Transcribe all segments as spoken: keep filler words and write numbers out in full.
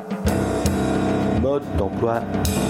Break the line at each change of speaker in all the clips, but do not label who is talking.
d'emploi. Mode d'emploi.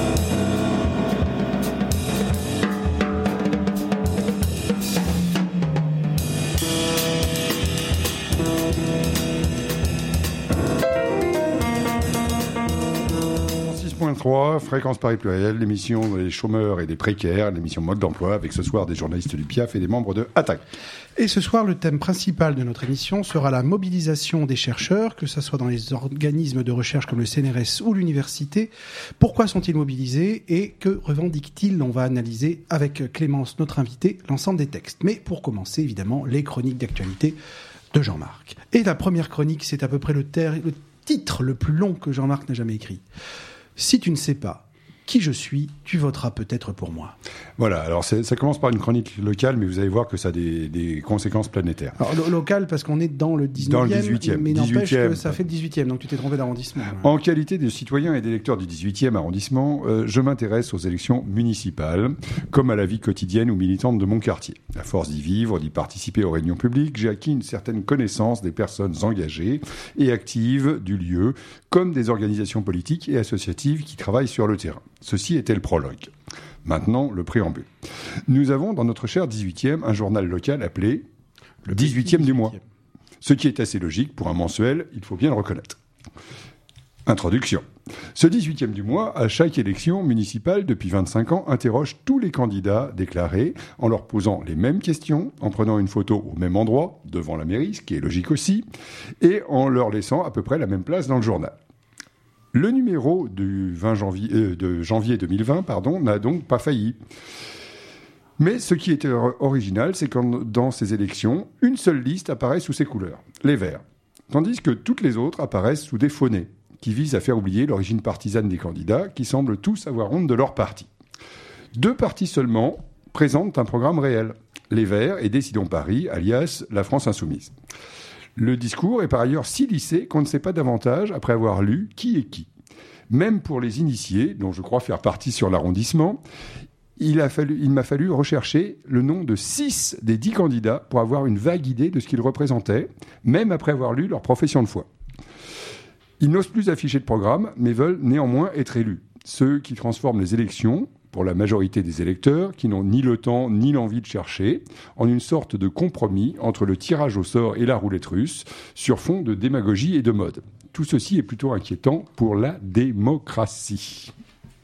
six point trois, Fréquence Paris Pluriel, l'émission des chômeurs et des précaires, l'émission Mode d'emploi, avec ce soir des journalistes du P I A F et des membres de Attaque.
Et ce soir, le thème principal de notre émission sera la mobilisation des chercheurs, que ce soit dans les organismes de recherche comme le C N R S ou l'université. Pourquoi sont-ils mobilisés et que revendiquent-ils ? On va analyser avec Clémence, notre invitée, l'ensemble des textes. Mais pour commencer, évidemment, les chroniques d'actualité de Jean-Marc. Et la première chronique, c'est à peu près le, ter- le titre le plus long que Jean-Marc n'a jamais écrit. Si tu ne sais pas qui je suis, tu voteras peut-être pour moi.
Voilà, alors c'est, ça commence par une chronique locale, mais vous allez voir que ça a des, des conséquences planétaires.
Alors lo- local, parce qu'on est dans le dix-neuvième,
dans le dix-huitième,
mais n'empêche
dix-huitième.
que ça fait le dix-huitième, donc tu t'es trompé d'arrondissement.
En qualité de citoyen et d'électeur du dix-huitième arrondissement, euh, je m'intéresse aux élections municipales, comme à la vie quotidienne ou militante de mon quartier. À force d'y vivre, d'y participer aux réunions publiques, j'ai acquis une certaine connaissance des personnes engagées et actives du lieu, comme des organisations politiques et associatives qui travaillent sur le terrain. Ceci était le prologue. Maintenant, le préambule. Nous avons dans notre cher dix-huitième un journal local appelé le dix-huitième du mois. Ce qui est assez logique pour un mensuel, il faut bien le reconnaître. Introduction. Ce dix-huitième du mois, à chaque élection municipale depuis vingt-cinq ans, interroge tous les candidats déclarés en leur posant les mêmes questions, en prenant une photo au même endroit, devant la mairie, ce qui est logique aussi, et en leur laissant à peu près la même place dans le journal. Le numéro du vingt janvier, euh, de janvier deux mille vingt pardon, n'a donc pas failli. Mais ce qui était original, c'est que dans ces élections, une seule liste apparaît sous ses couleurs, les Verts, tandis que toutes les autres apparaissent sous des faux-nez, qui visent à faire oublier l'origine partisane des candidats, qui semblent tous avoir honte de leur parti. Deux partis seulement présentent un programme réel, les Verts et Décidons Paris, alias la France Insoumise. Le discours est par ailleurs si lissé qu'on ne sait pas davantage après avoir lu qui est qui. Même pour les initiés, dont je crois faire partie sur l'arrondissement, il, a fallu, il m'a fallu rechercher le nom de six des dix candidats pour avoir une vague idée de ce qu'ils représentaient, même après avoir lu leur profession de foi. Ils n'osent plus afficher de programme, mais veulent néanmoins être élus. Ceux qui transforment les élections, pour la majorité des électeurs, qui n'ont ni le temps ni l'envie de chercher, en une sorte de compromis entre le tirage au sort et la roulette russe, sur fond de démagogie et de mode. Tout ceci est plutôt inquiétant pour la démocratie.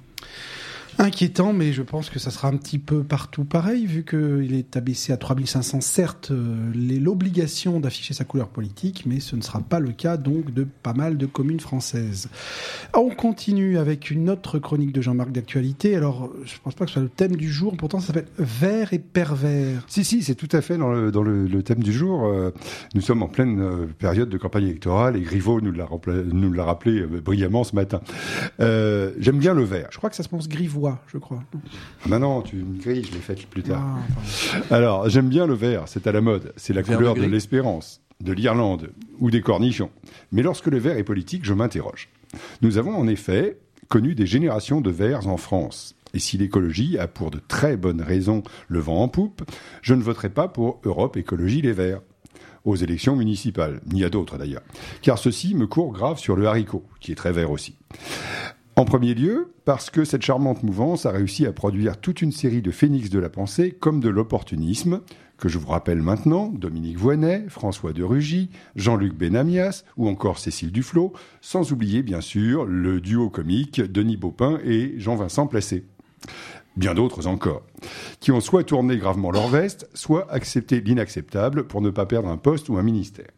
Inquiétant, mais je pense que ça sera un petit peu partout pareil, vu qu'il est abaissé à trois mille cinq cents, certes, euh, les, l'obligation d'afficher sa couleur politique, mais ce ne sera pas le cas donc de pas mal de communes françaises. On continue avec une autre chronique de Jean-Marc d'actualité. Alors, je ne pense pas que ce soit le thème du jour, pourtant ça s'appelle « Vert et pervers ».
Si, si, c'est tout à fait dans le, dans le, le thème du jour. Euh, nous sommes en pleine euh, période de campagne électorale et Griveaux nous l'a, rappelé, nous l'a rappelé euh, brillamment ce matin. Euh, j'aime bien le vert.
Je crois que ça se prononce Grivois. Je crois.
Ah ben non, tu me grilles, je l'ai fait plus tard.
Ah,
Alors, j'aime bien le vert, c'est à la mode. C'est la
Vert
couleur
de
de
gris.
l'espérance, de l'Irlande ou des cornichons. Mais lorsque le vert est politique, je m'interroge. Nous avons en effet connu des générations de verts en France. Et si l'écologie a pour de très bonnes raisons le vent en poupe, je ne voterai pas pour Europe Écologie Les Verts aux élections municipales, ni à d'autres d'ailleurs. Car ceci me court grave sur le haricot, qui est très vert aussi. En premier lieu, parce que cette charmante mouvance a réussi à produire toute une série de phénix de la pensée comme de l'opportunisme, que je vous rappelle maintenant, Dominique Voynet, François de Rugy, Jean-Luc Benamias ou encore Cécile Duflot, sans oublier bien sûr le duo comique Denis Baupin et Jean-Vincent Placé. Bien d'autres encore, qui ont soit tourné gravement leur veste, soit accepté l'inacceptable pour ne pas perdre un poste ou un ministère.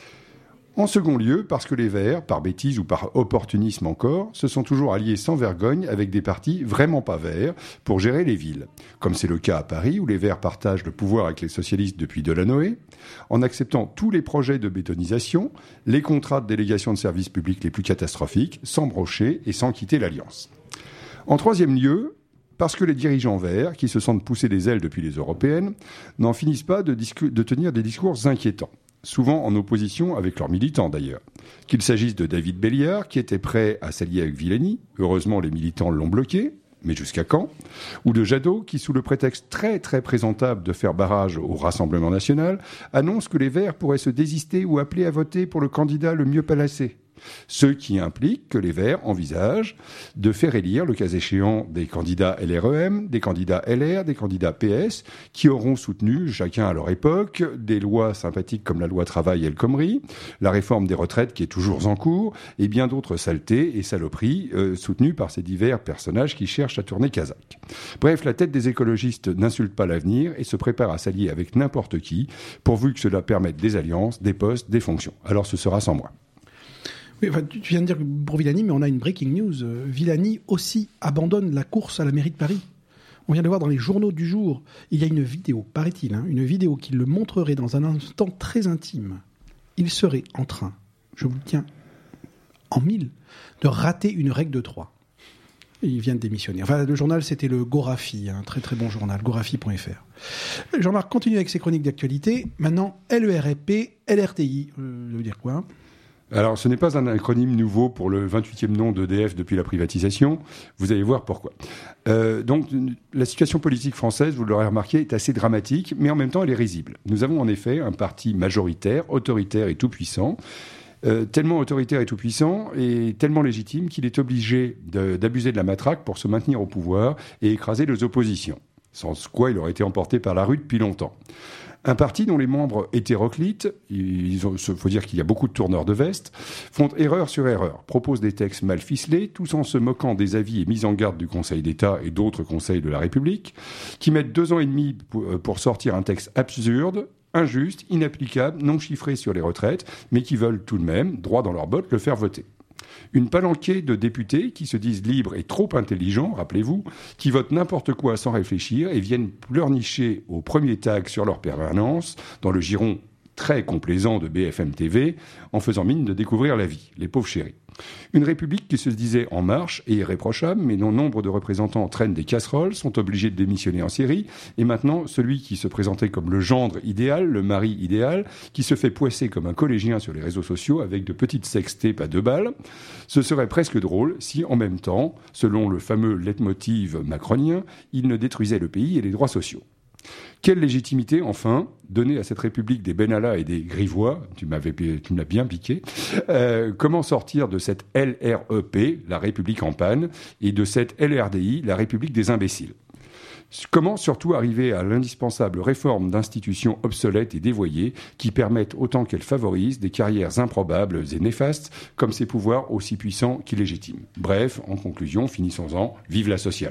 En second lieu, parce que les Verts, par bêtise ou par opportunisme encore, se sont toujours alliés sans vergogne avec des partis vraiment pas verts pour gérer les villes. Comme c'est le cas à Paris, où les Verts partagent le pouvoir avec les socialistes depuis Delanoë, en acceptant tous les projets de bétonisation, les contrats de délégation de services publics les plus catastrophiques, sans brocher et sans quitter l'Alliance. En troisième lieu, parce que les dirigeants verts, qui se sentent pousser des ailes depuis les européennes, n'en finissent pas de, discu- de tenir des discours inquiétants. Souvent en opposition avec leurs militants d'ailleurs. Qu'il s'agisse de David Béliard, qui était prêt à s'allier avec Villani, heureusement les militants l'ont bloqué, mais jusqu'à quand ? Ou de Jadot, qui sous le prétexte très très présentable de faire barrage au Rassemblement national, annonce que les Verts pourraient se désister ou appeler à voter pour le candidat le mieux placé, Ce qui implique que les Verts envisagent de faire élire, le cas échéant, des candidats L R E M, des candidats L R, des candidats P S, qui auront soutenu, chacun à leur époque, des lois sympathiques comme la loi Travail et El Khomri, la réforme des retraites qui est toujours en cours, et bien d'autres saletés et saloperies euh, soutenues par ces divers personnages qui cherchent à tourner Kazakh. Bref, la tête des écologistes n'insulte pas l'avenir et se prépare à s'allier avec n'importe qui, pourvu que cela permette des alliances, des postes, des fonctions. Alors ce sera sans moi.
Oui, enfin, tu viens de dire pour Villani, mais on a une breaking news. Villani aussi abandonne la course à la mairie de Paris. On vient de voir dans les journaux du jour, il y a une vidéo, paraît-il, hein, une vidéo qui le montrerait dans un instant très intime. Il serait en train, je vous le tiens en mille, de rater une règle de trois. Et il vient de démissionner. Enfin, le journal, c'était le Gorafi, un très très bon journal, gorafi point f r. Jean-Marc continue avec ses chroniques d'actualité. Maintenant, L E R P, L R T I. Euh, ça veut dire quoi ?
Alors, ce n'est pas un acronyme nouveau pour le vingt-huitième nom d'E D F depuis la privatisation. Vous allez voir pourquoi. Euh, donc, la situation politique française, vous l'aurez remarqué, est assez dramatique, mais en même temps, elle est risible. Nous avons en effet un parti majoritaire, autoritaire et tout-puissant, euh, tellement autoritaire et tout-puissant et tellement légitime qu'il est obligé de, d'abuser de la matraque pour se maintenir au pouvoir et écraser les oppositions. Sans quoi, il aurait été emporté par la rue depuis longtemps. Un parti dont les membres hétéroclites, il faut dire qu'il y a beaucoup de tourneurs de veste, font erreur sur erreur, proposent des textes mal ficelés, tous en se moquant des avis et mises en garde du Conseil d'État et d'autres conseils de la République, qui mettent deux ans et demi pour sortir un texte absurde, injuste, inapplicable, non chiffré sur les retraites, mais qui veulent tout de même, droit dans leurs bottes, le faire voter. Une palanquée de députés qui se disent libres et trop intelligents, rappelez-vous, qui votent n'importe quoi sans réfléchir et viennent pleurnicher au premier tag sur leur permanence, dans le giron très complaisant de B F M T V, en faisant mine de découvrir la vie, les pauvres chéris. Une République qui se disait en marche et irréprochable, mais dont nombre de représentants traînent des casseroles, sont obligés de démissionner en série, et maintenant, celui qui se présentait comme le gendre idéal, le mari idéal, qui se fait poisser comme un collégien sur les réseaux sociaux avec de petites sextapes à deux balles, ce serait presque drôle si, en même temps, selon le fameux leitmotiv macronien, il ne détruisait le pays et les droits sociaux. Quelle légitimité, enfin, donner à cette République des Benalla et des Grivois, tu m'avais, tu m'as bien piqué, euh, comment sortir de cette L R E P, la République en panne, et de cette L R D I, la République des imbéciles ? Comment surtout arriver à l'indispensable réforme d'institutions obsolètes et dévoyées qui permettent, autant qu'elles favorisent, des carrières improbables et néfastes, comme ces pouvoirs aussi puissants qu'illégitimes ? Bref, en conclusion, finissons-en, vive la sociale.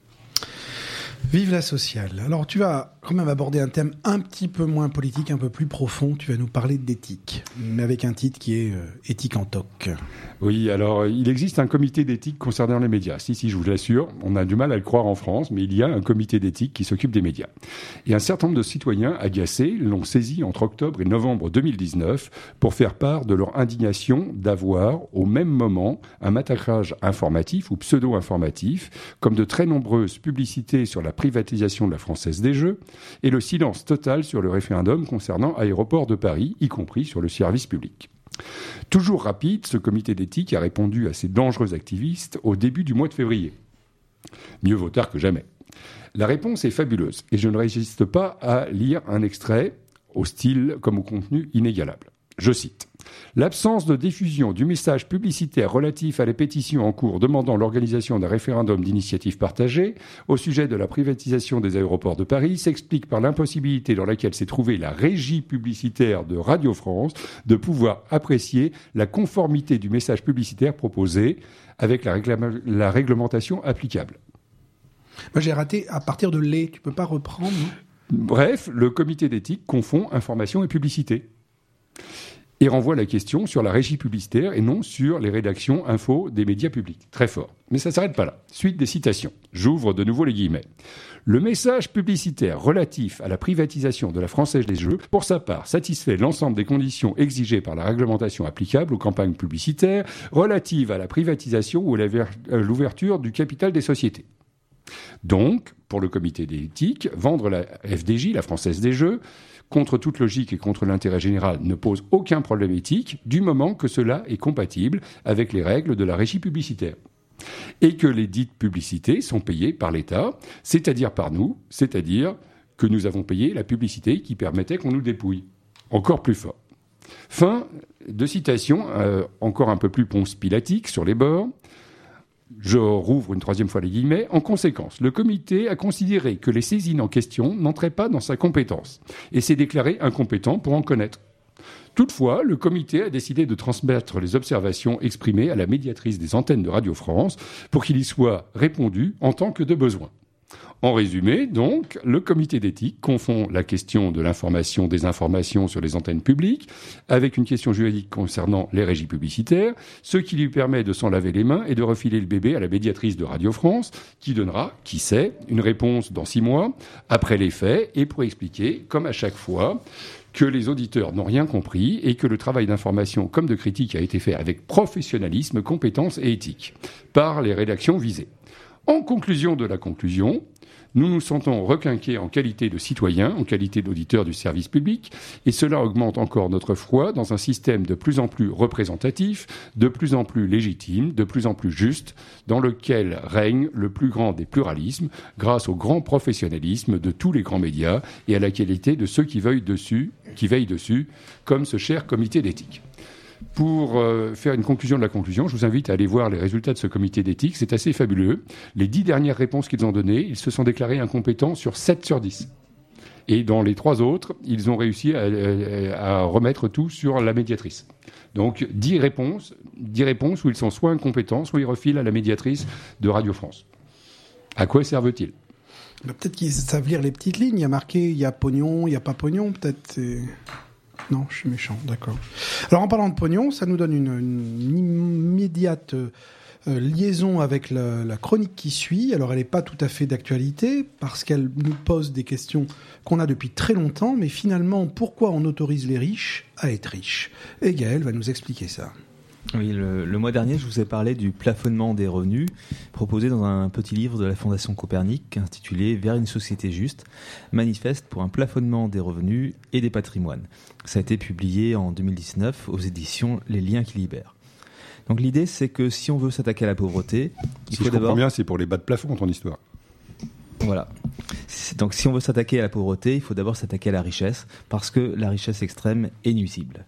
Vive la sociale. Alors tu vas quand même aborder un thème un petit peu moins politique, un peu plus profond. Tu vas nous parler d'éthique, mais avec un titre qui est euh, Éthique en toc.
Oui, alors il existe un comité d'éthique concernant les médias. Si, si, je vous l'assure, on a du mal à le croire en France, mais il y a un comité d'éthique qui s'occupe des médias. Et un certain nombre de citoyens agacés l'ont saisi entre octobre et novembre deux mille dix-neuf pour faire part de leur indignation d'avoir, au même moment, un matraquage informatif ou pseudo-informatif, comme de très nombreuses publicités sur la privatisation de la Française des Jeux et le silence total sur le référendum concernant Aéroports de Paris, y compris sur le service public. Toujours rapide, ce comité d'éthique a répondu à ces dangereux activistes au début du mois de février. Mieux vaut tard que jamais. La réponse est fabuleuse et je ne résiste pas à lire un extrait au style comme au contenu inégalable. Je cite. « L'absence de diffusion du message publicitaire relatif à la pétition en cours demandant l'organisation d'un référendum d'initiative partagée au sujet de la privatisation des aéroports de Paris s'explique par l'impossibilité dans laquelle s'est trouvée la régie publicitaire de Radio France de pouvoir apprécier la conformité du message publicitaire proposé avec la, régla- la réglementation applicable. »
Moi j'ai raté à partir de les. Tu peux pas reprendre, non ?
Bref, le comité d'éthique confond information et publicité. Et renvoie la question sur la régie publicitaire et non sur les rédactions info des médias publics. Très fort. Mais ça ne s'arrête pas là. Suite des citations. J'ouvre de nouveau les guillemets. Le message publicitaire relatif à la privatisation de la Française des Jeux, pour sa part, satisfait l'ensemble des conditions exigées par la réglementation applicable aux campagnes publicitaires relatives à la privatisation ou à l'ouverture du capital des sociétés. Donc, pour le comité d'éthique, vendre la F D J, la Française des Jeux, contre toute logique et contre l'intérêt général, ne pose aucun problème éthique du moment que cela est compatible avec les règles de la régie publicitaire. Et que les dites publicités sont payées par l'État, c'est-à-dire par nous, c'est-à-dire que nous avons payé la publicité qui permettait qu'on nous dépouille. Encore plus fort. Fin de citation, euh, encore un peu plus Ponce Pilatique sur les bords. Je rouvre une troisième fois les guillemets. En conséquence, le comité a considéré que les saisines en question n'entraient pas dans sa compétence et s'est déclaré incompétent pour en connaître. Toutefois, le comité a décidé de transmettre les observations exprimées à la médiatrice des antennes de Radio France pour qu'il y soit répondu en tant que de besoin. En résumé, donc, le comité d'éthique confond la question de l'information des informations sur les antennes publiques avec une question juridique concernant les régies publicitaires, ce qui lui permet de s'en laver les mains et de refiler le bébé à la médiatrice de Radio France, qui donnera, qui sait, une réponse dans six mois, après les faits, et pour expliquer, comme à chaque fois, que les auditeurs n'ont rien compris et que le travail d'information comme de critique a été fait avec professionnalisme, compétence et éthique par les rédactions visées. En conclusion de la conclusion, nous nous sentons requinqués en qualité de citoyens, en qualité d'auditeurs du service public, et cela augmente encore notre foi dans un système de plus en plus représentatif, de plus en plus légitime, de plus en plus juste, dans lequel règne le plus grand des pluralismes, grâce au grand professionnalisme de tous les grands médias et à la qualité de ceux qui veillent dessus, qui veillent dessus, comme ce cher comité d'éthique. Pour euh, faire une conclusion de la conclusion, je vous invite à aller voir les résultats de ce comité d'éthique. C'est assez fabuleux. Les dix dernières réponses qu'ils ont données, ils se sont déclarés incompétents sur sept sur dix. Et dans les trois autres, ils ont réussi à, à, à remettre tout sur la médiatrice. Donc dix réponses, dix réponses où ils sont soit incompétents, soit ils refilent à la médiatrice de Radio France. À quoi servent-ils ?
Bah, peut-être qu'ils savent lire les petites lignes. Il y a marqué, il y a pognon, il n'y a pas pognon, peut-être. C'est... Non, je suis méchant, d'accord. Alors en parlant de pognon, ça nous donne une, une immédiate euh, liaison avec la, la chronique qui suit. Alors elle n'est pas tout à fait d'actualité parce qu'elle nous pose des questions qu'on a depuis très longtemps, mais finalement, pourquoi on autorise les riches à être riches ? Et Gaël va nous expliquer ça.
Oui, le, le mois dernier, je vous ai parlé du plafonnement des revenus proposé dans un petit livre de la Fondation Copernic intitulé « Vers une société juste, manifeste pour un plafonnement des revenus et des patrimoines ». Ça a été publié en deux mille dix-neuf aux éditions Les Liens qui libèrent. Donc l'idée, c'est que si on veut s'attaquer à la pauvreté, il
si
faut
je
d'abord...
comprends bien, c'est pour les bas de plafond, ton histoire.
Voilà. Donc si on veut s'attaquer à la pauvreté, il faut d'abord s'attaquer à la richesse, parce que la richesse extrême est nuisible.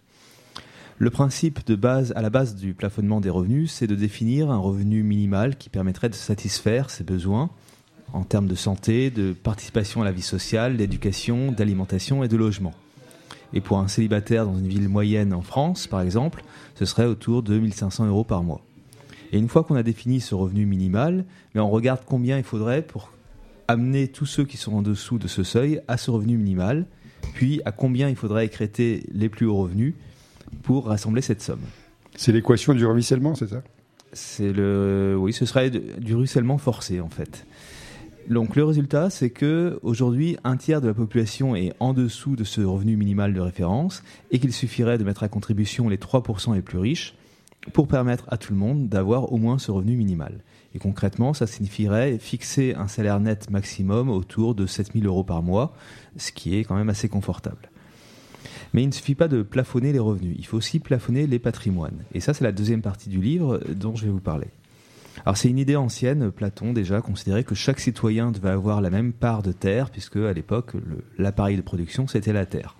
Le principe de base, à la base du plafonnement des revenus, c'est de définir un revenu minimal qui permettrait de satisfaire ses besoins en termes de santé, de participation à la vie sociale, d'éducation, d'alimentation et de logement. Et pour un célibataire dans une ville moyenne en France, par exemple, ce serait autour de mille cinq cents euros par mois. Et une fois qu'on a défini ce revenu minimal, mais on regarde combien il faudrait pour amener tous ceux qui sont en dessous de ce seuil à ce revenu minimal, puis à combien il faudrait écrêter les plus hauts revenus pour rassembler cette somme.
C'est l'équation du ruissellement, c'est ça ?
C'est le, oui, ce serait du ruissellement forcé en fait. Donc le résultat, c'est que aujourd'hui, un tiers de la population est en dessous de ce revenu minimal de référence et qu'il suffirait de mettre à contribution les trois pour cent les plus riches pour permettre à tout le monde d'avoir au moins ce revenu minimal. Et concrètement, ça signifierait fixer un salaire net maximum autour de sept mille euros par mois, ce qui est quand même assez confortable. Mais il ne suffit pas de plafonner les revenus, il faut aussi plafonner les patrimoines. Et ça, c'est la deuxième partie du livre dont je vais vous parler. Alors c'est une idée ancienne, Platon déjà considérait que chaque citoyen devait avoir la même part de terre, puisque à l'époque, le, l'appareil de production, c'était la terre.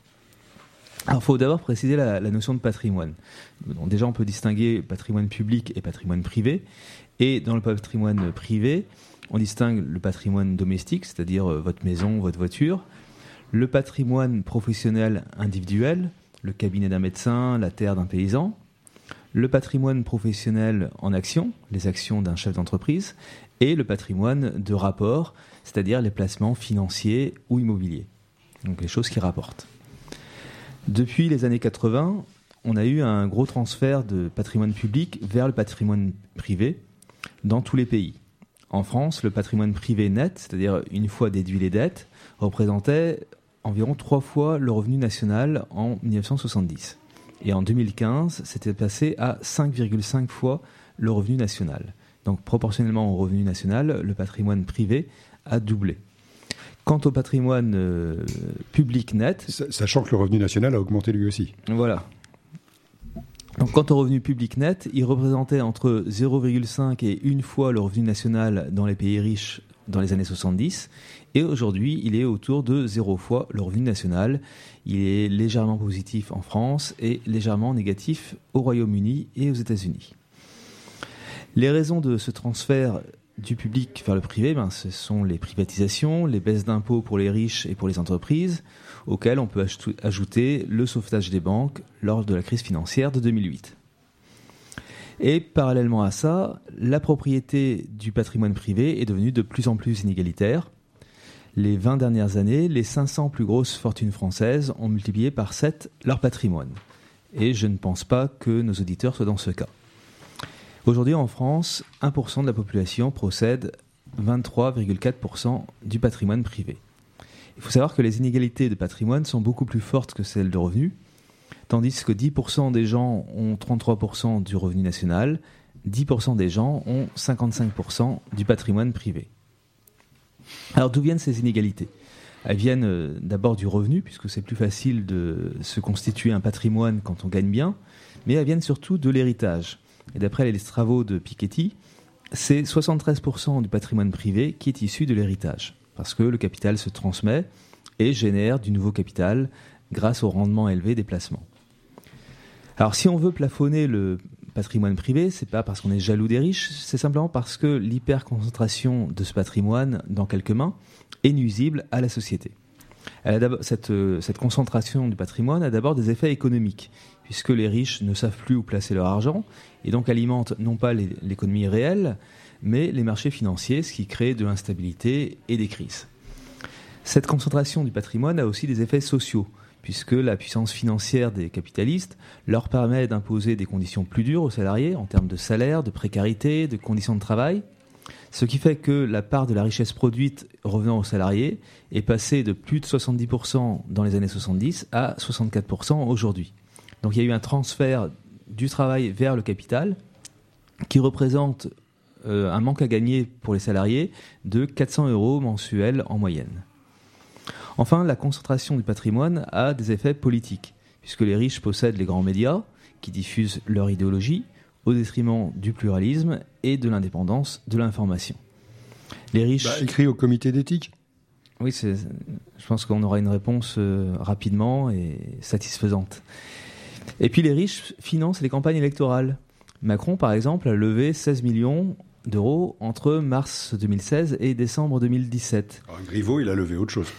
Alors il faut d'abord préciser la, la notion de patrimoine. Donc, déjà, on peut distinguer patrimoine public et patrimoine privé. Et dans le patrimoine privé, on distingue le patrimoine domestique, c'est-à-dire votre maison, votre voiture, le patrimoine professionnel individuel, le cabinet d'un médecin, la terre d'un paysan, le patrimoine professionnel en action, les actions d'un chef d'entreprise, et le patrimoine de rapport, c'est-à-dire les placements financiers ou immobiliers, donc les choses qui rapportent. Depuis les années quatre-vingts, on a eu un gros transfert de patrimoine public vers le patrimoine privé dans tous les pays. En France, le patrimoine privé net, c'est-à-dire une fois déduit les dettes, représentait environ trois fois le revenu national en dix-neuf cent soixante-dix. Et en deux mille quinze, c'était passé à cinq virgule cinq fois le revenu national. Donc proportionnellement au revenu national, le patrimoine privé a doublé. Quant au patrimoine euh, public net...
Sachant que le revenu national a augmenté lui aussi.
Voilà. Donc, quant au revenu public net, il représentait entre zéro virgule cinq et une fois le revenu national dans les pays riches dans les années soixante-dix. Et aujourd'hui, il est autour de zéro fois le revenu national. Il est légèrement positif en France et légèrement négatif au Royaume-Uni et aux États-Unis. Les raisons de ce transfert du public vers le privé, ben, ce sont les privatisations, les baisses d'impôts pour les riches et pour les entreprises, auxquelles on peut ajouter le sauvetage des banques lors de la crise financière de deux mille huit. Et parallèlement à ça, la propriété du patrimoine privé est devenue de plus en plus inégalitaire. Les vingt dernières années, les cinq cents plus grosses fortunes françaises ont multiplié par sept leur patrimoine. Et je ne pense pas que nos auditeurs soient dans ce cas. Aujourd'hui, en France, un pour cent de la population possède vingt-trois virgule quatre pour cent du patrimoine privé. Il faut savoir que les inégalités de patrimoine sont beaucoup plus fortes que celles de revenus, tandis que dix pour cent des gens ont trente-trois pour cent du revenu national, dix pour cent des gens ont cinquante-cinq pour cent du patrimoine privé. Alors d'où viennent ces inégalités ? Elles viennent d'abord du revenu, puisque c'est plus facile de se constituer un patrimoine quand on gagne bien, mais elles viennent surtout de l'héritage. Et d'après les travaux de Piketty, c'est soixante-treize pour cent du patrimoine privé qui est issu de l'héritage, parce que le capital se transmet et génère du nouveau capital grâce au rendement élevé des placements. Alors si on veut plafonner le patrimoine privé, c'est pas parce qu'on est jaloux des riches, c'est simplement parce que l'hyperconcentration de ce patrimoine dans quelques mains est nuisible à la société. Elle a cette, cette concentration du patrimoine a d'abord des effets économiques, puisque les riches ne savent plus où placer leur argent, et donc alimentent non pas les, l'économie réelle, mais les marchés financiers, ce qui crée de l'instabilité et des crises. Cette concentration du patrimoine a aussi des effets sociaux, puisque la puissance financière des capitalistes leur permet d'imposer des conditions plus dures aux salariés en termes de salaire, de précarité, de conditions de travail, ce qui fait que la part de la richesse produite revenant aux salariés est passée de plus de soixante-dix pour cent dans les années soixante-dix à soixante-quatre pour cent aujourd'hui. Donc il y a eu un transfert du travail vers le capital qui représente euh, un manque à gagner pour les salariés de quatre cents euros mensuels en moyenne. Enfin, la concentration du patrimoine a des effets politiques, puisque les riches possèdent les grands médias qui diffusent leur idéologie au détriment du pluralisme et de l'indépendance de l'information. Les riches...
Bah, écrit au comité d'éthique.
Oui, c'est, je pense qu'on aura une réponse euh, rapidement et satisfaisante. Et puis les riches financent les campagnes électorales. Macron, par exemple, a levé seize millions d'euros entre mars deux mille seize et décembre deux mille dix-sept.
Alors, Griveaux, il a levé autre chose.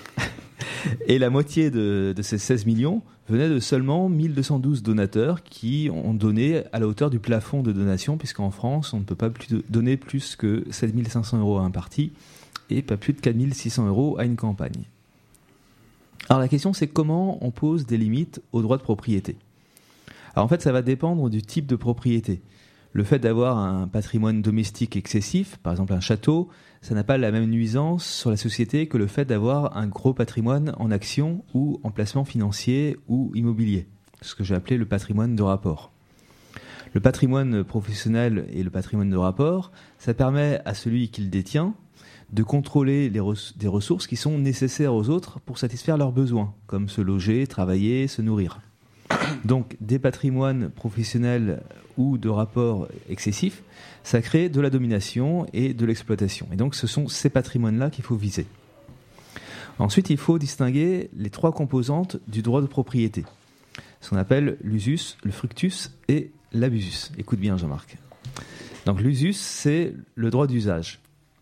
Et la moitié de, de ces seize millions venait de seulement mille deux cent douze donateurs qui ont donné à la hauteur du plafond de donation, puisqu'en France, on ne peut pas plus de, donner plus que sept mille cinq cents euros à un parti et pas plus de quatre mille six cents euros à une campagne. Alors la question, c'est comment on pose des limites aux droits de propriété. Alors en fait, ça va dépendre du type de propriété. Le fait d'avoir un patrimoine domestique excessif, par exemple un château, ça n'a pas la même nuisance sur la société que le fait d'avoir un gros patrimoine en actions ou en placement financier ou immobilier, ce que j'ai appelé le patrimoine de rapport. Le patrimoine professionnel et le patrimoine de rapport, ça permet à celui qui le détient de contrôler les res- des ressources qui sont nécessaires aux autres pour satisfaire leurs besoins, comme se loger, travailler, se nourrir. Donc des patrimoines professionnels ou de rapports excessifs, ça crée de la domination et de l'exploitation. Et donc ce sont ces patrimoines-là qu'il faut viser. Ensuite, il faut distinguer les trois composantes du droit de propriété, ce qu'on appelle l'usus, le fructus et l'abusus. Écoute bien, Jean-Marc. Donc l'usus, c'est le droit d'usage.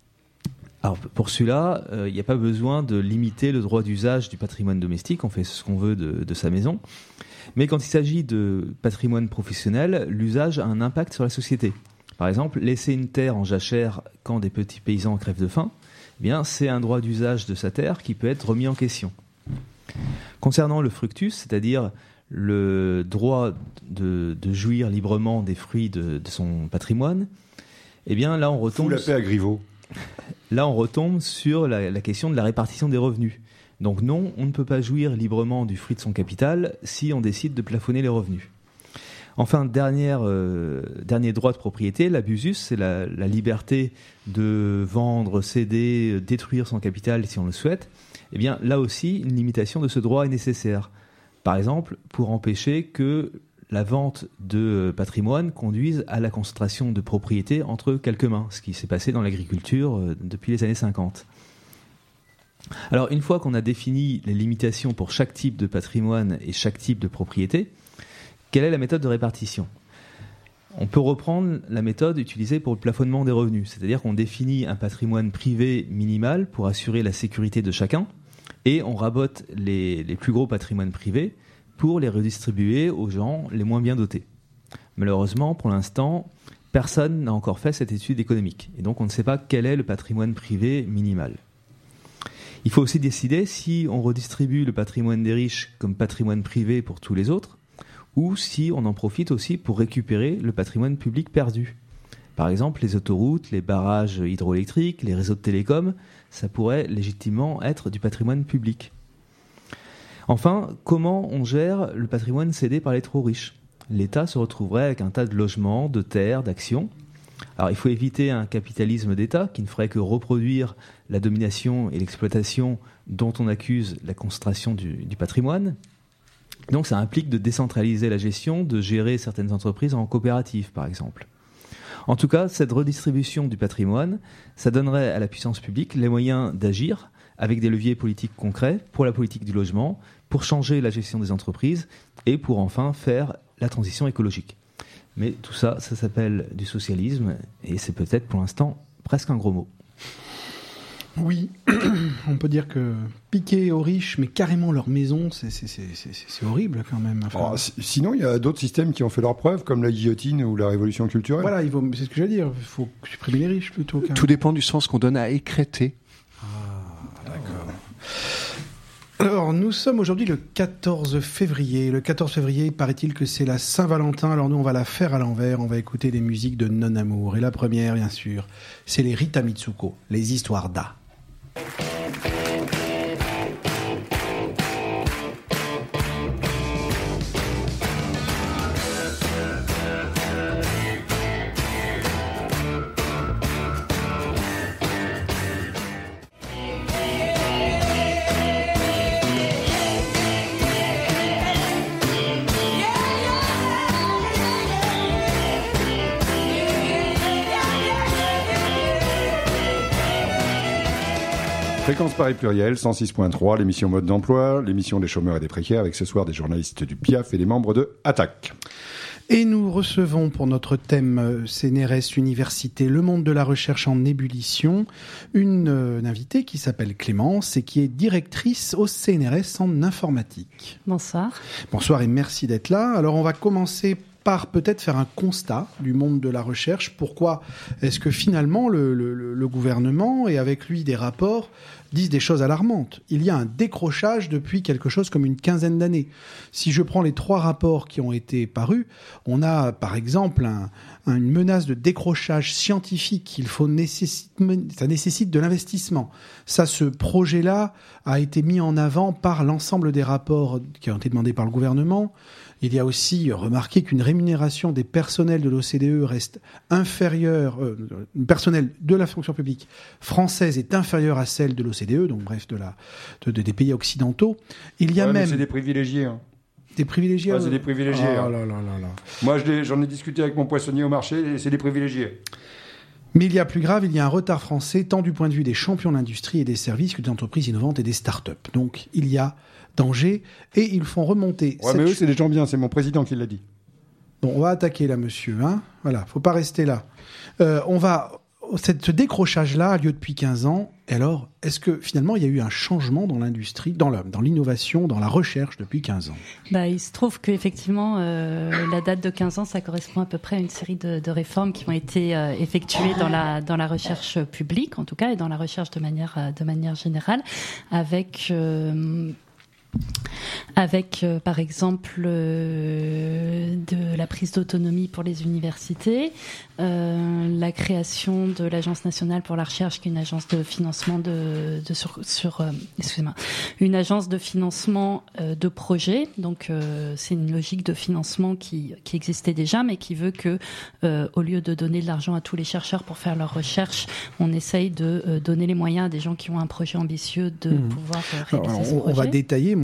Alors pour celui-là, il euh, n'y a pas besoin de limiter le droit d'usage du patrimoine domestique, on fait ce qu'on veut de, de sa maison. Mais quand il s'agit de patrimoine professionnel, l'usage a un impact sur la société. Par exemple, laisser une terre en jachère quand des petits paysans crèvent de faim, eh bien, c'est un droit d'usage de sa terre qui peut être remis en question. Concernant le fructus, c'est-à-dire le droit de, de jouir librement des fruits de, de son patrimoine, eh bien là on retombe.
Fous la paix à Griveaux.
Là on retombe sur la, la question de la répartition des revenus. Donc non, on ne peut pas jouir librement du fruit de son capital si on décide de plafonner les revenus. Enfin, dernière, euh, dernier droit de propriété, l'abusus, c'est la, la liberté de vendre, céder, détruire son capital si on le souhaite. Eh bien, là aussi, une limitation de ce droit est nécessaire. Par exemple, pour empêcher que la vente de patrimoine conduise à la concentration de propriétés entre quelques mains, ce qui s'est passé dans l'agriculture euh, depuis les années cinquante. Alors, une fois qu'on a défini les limitations pour chaque type de patrimoine et chaque type de propriété, quelle est la méthode de répartition ? On peut reprendre la méthode utilisée pour le plafonnement des revenus, c'est-à-dire qu'on définit un patrimoine privé minimal pour assurer la sécurité de chacun, et on rabote les, les plus gros patrimoines privés pour les redistribuer aux gens les moins bien dotés. Malheureusement, pour l'instant, personne n'a encore fait cette étude économique, et donc on ne sait pas quel est le patrimoine privé minimal. Il faut aussi décider si on redistribue le patrimoine des riches comme patrimoine privé pour tous les autres, ou si on en profite aussi pour récupérer le patrimoine public perdu. Par exemple, les autoroutes, les barrages hydroélectriques, les réseaux de télécom, ça pourrait légitimement être du patrimoine public. Enfin, comment on gère le patrimoine cédé par les trop riches ? L'État se retrouverait avec un tas de logements, de terres, d'actions. Alors, il faut éviter un capitalisme d'État qui ne ferait que reproduire la domination et l'exploitation dont on accuse la concentration du, du patrimoine. Donc, ça implique de décentraliser la gestion, de gérer certaines entreprises en coopérative, par exemple. En tout cas, cette redistribution du patrimoine, ça donnerait à la puissance publique les moyens d'agir avec des leviers politiques concrets pour la politique du logement, pour changer la gestion des entreprises et pour enfin faire la transition écologique. Mais tout ça, ça s'appelle du socialisme et c'est peut-être pour l'instant presque un gros mot.
Oui, on peut dire que piquer aux riches, mais carrément leur maison, c'est, c'est, c'est, c'est, c'est horrible quand même. Enfin,
Alors, sinon, il y a d'autres systèmes qui ont fait leurs preuves, comme la guillotine ou la révolution culturelle.
Voilà, il faut, c'est ce que j'allais dire, il faut supprimer les riches plutôt. Qu'un...
Tout dépend du sens qu'on donne à écrêter.
Ah, d'accord. Alors, nous sommes aujourd'hui le quatorze février. Le quatorze février, paraît-il que c'est la Saint-Valentin. Alors nous, on va la faire à l'envers. On va écouter des musiques de non-amour. Et la première, bien sûr, c'est les Rita Mitsuko, les histoires d'A.
Fréquence Paris Pluriel, cent six point trois, l'émission Mode d'emploi, l'émission des chômeurs et des précaires, avec ce soir des journalistes du P I A F et des membres de Attaque.
Et nous recevons pour notre thème C N R S Université, le monde de la recherche en ébullition, une, une invitée qui s'appelle Clémence et qui est directrice au C N R S en informatique.
Bonsoir.
Bonsoir et merci d'être là. Alors on va commencer par peut-être faire un constat du monde de la recherche. Pourquoi est-ce que finalement le, le, le gouvernement et avec lui des rapports disent des choses alarmantes ? Il y a un décrochage depuis quelque chose comme une quinzaine d'années. Si je prends les trois rapports qui ont été parus, on a par exemple un, un, une menace de décrochage scientifique. Il faut nécessite, ça nécessite de l'investissement. Ça, ce projet-là a été mis en avant par l'ensemble des rapports qui ont été demandés par le gouvernement. Il y a aussi remarqué qu'une rémunération des personnels de l'O C D E reste inférieure, euh, le personnel de la fonction publique française est inférieure à celle de l'O C D E, donc bref, de la, de, de, des pays occidentaux. Il y a
ouais,
même...
Mais c'est des privilégiés. Hein.
Des privilégiés.
Ouais, c'est des privilégiés.
Oh
hein.
là là là là.
Moi, je l'ai, j'en ai discuté avec mon poissonnier au marché, et c'est des privilégiés.
Mais il y a plus grave, il y a un retard français, tant du point de vue des champions de l'industrie et des services que des entreprises innovantes et des start-up. Donc, il y a danger, et ils font remonter...
Ouais, mais eux, c'est des gens bien, c'est mon président qui l'a dit.
Bon, on va attaquer là, monsieur, hein. Voilà, faut pas rester là. Euh, on va... Cette, ce décrochage-là a lieu depuis quinze ans. Et alors, est-ce que finalement, il y a eu un changement dans l'industrie, dans, la, dans l'innovation, dans la recherche depuis quinze ans ?
Bah, il se trouve qu'effectivement, euh, la date de quinze ans, ça correspond à peu près à une série de, de réformes qui ont été euh, effectuées dans la, dans la recherche publique, en tout cas, et dans la recherche de manière, de manière générale, avec... Euh, avec euh, par exemple euh, de la prise d'autonomie pour les universités, euh, la création de l'Agence nationale pour la recherche, qui est une agence de financement de, de sur, sur euh, excusez-moi, une agence de financement euh, de projets. Donc euh, c'est une logique de financement qui qui existait déjà, mais qui veut que euh, au lieu de donner de l'argent à tous les chercheurs pour faire leur recherche, on essaye de euh, donner les moyens à des gens qui ont un projet ambitieux de mmh. pouvoir euh, réaliser
Alors,
ce
on,
projet.
On va détailler, mais on va les prendre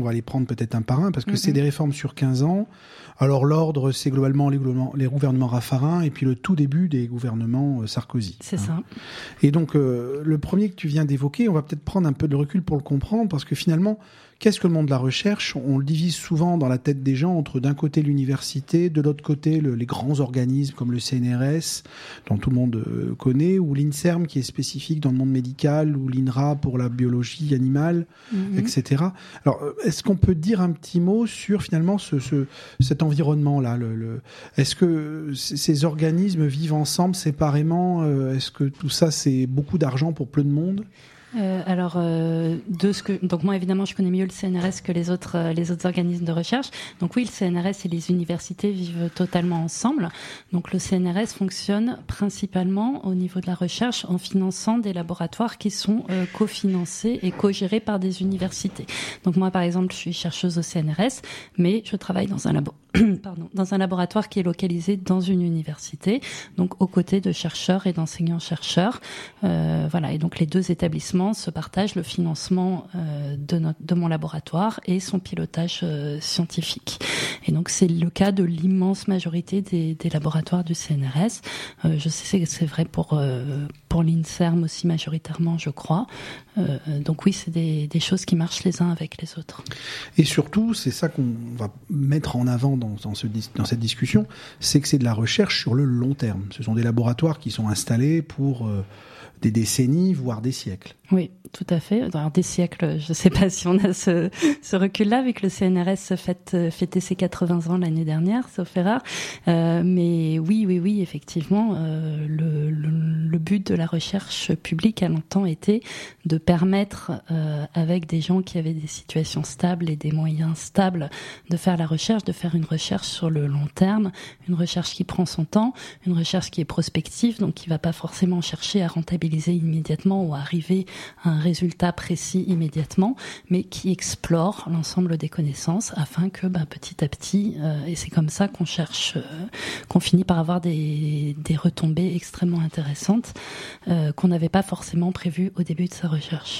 prendre peut-être un par un, parce que
Mm-hmm.
c'est des réformes sur quinze ans. Alors l'ordre, c'est globalement les, gouvernements, les gouvernements Raffarin et puis le tout début des gouvernements euh, Sarkozy.
C'est
hein.
ça.
Et donc euh, le premier que tu viens d'évoquer, on va peut-être prendre un peu de recul pour le comprendre, parce que finalement, qu'est-ce que le monde de la recherche ? On le divise souvent dans la tête des gens entre d'un côté l'université, de l'autre côté le, les grands organismes comme le C N R S, dont tout le monde euh, connaît, ou l'INSERM qui est spécifique dans le monde médical, ou l'INRA pour la biologie animale,
Mm-hmm.
et cetera. Alors, euh, est-ce qu'on peut dire un petit mot sur finalement ce, ce, cet environnement-là le, le... Est-ce que c- ces organismes vivent ensemble séparément euh, Est-ce que tout ça, c'est beaucoup d'argent pour peu de monde ?
Euh, alors, euh, de ce que donc moi évidemment je connais mieux le C N R S que les autres euh, les autres organismes de recherche. Donc oui, le C N R S et les universités vivent totalement ensemble. Donc le C N R S fonctionne principalement au niveau de la recherche en finançant des laboratoires qui sont euh, cofinancés et co-gérés par des universités. Donc moi par exemple, je suis chercheuse au C N R S, mais je travaille dans un labo pardon, dans un laboratoire qui est localisé dans une université, donc aux côtés de chercheurs et d'enseignants-chercheurs. Euh, voilà, et donc les deux établissements se partagent le financement euh, de, notre, de mon laboratoire et son pilotage euh, scientifique. Et donc c'est le cas de l'immense majorité des, des laboratoires du C N R S. Euh, je sais que c'est vrai pour euh, pour l'INSERM aussi majoritairement, je crois. Euh, donc oui, c'est des, des choses qui marchent les uns avec les autres.
Et surtout, c'est ça qu'on va mettre en avant dans, dans, ce, dans cette discussion, c'est que c'est de la recherche sur le long terme. Ce sont des laboratoires qui sont installés pour euh, des décennies, voire des siècles.
Oui, tout à fait. Alors, des siècles, je ne sais pas si on a ce, ce recul-là, vu que le C N R S fête, fêtait ses quatre-vingts ans l'année dernière, sauf erreur. Euh, mais oui, oui, oui, effectivement, euh, le, le, le but de la recherche publique a longtemps été de permettre, euh, avec des gens qui avaient des situations stables et des moyens stables, de faire la recherche, de faire une recherche sur le long terme, une recherche qui prend son temps, une recherche qui est prospective, donc qui ne va pas forcément chercher à rentabiliser immédiatement ou à arriver à un résultat précis immédiatement, mais qui explore l'ensemble des connaissances afin que bah, petit à petit, euh, et c'est comme ça qu'on cherche, euh, qu'on finit par avoir des, des retombées extrêmement intéressantes euh, qu'on n'avait pas forcément prévues au début de sa recherche.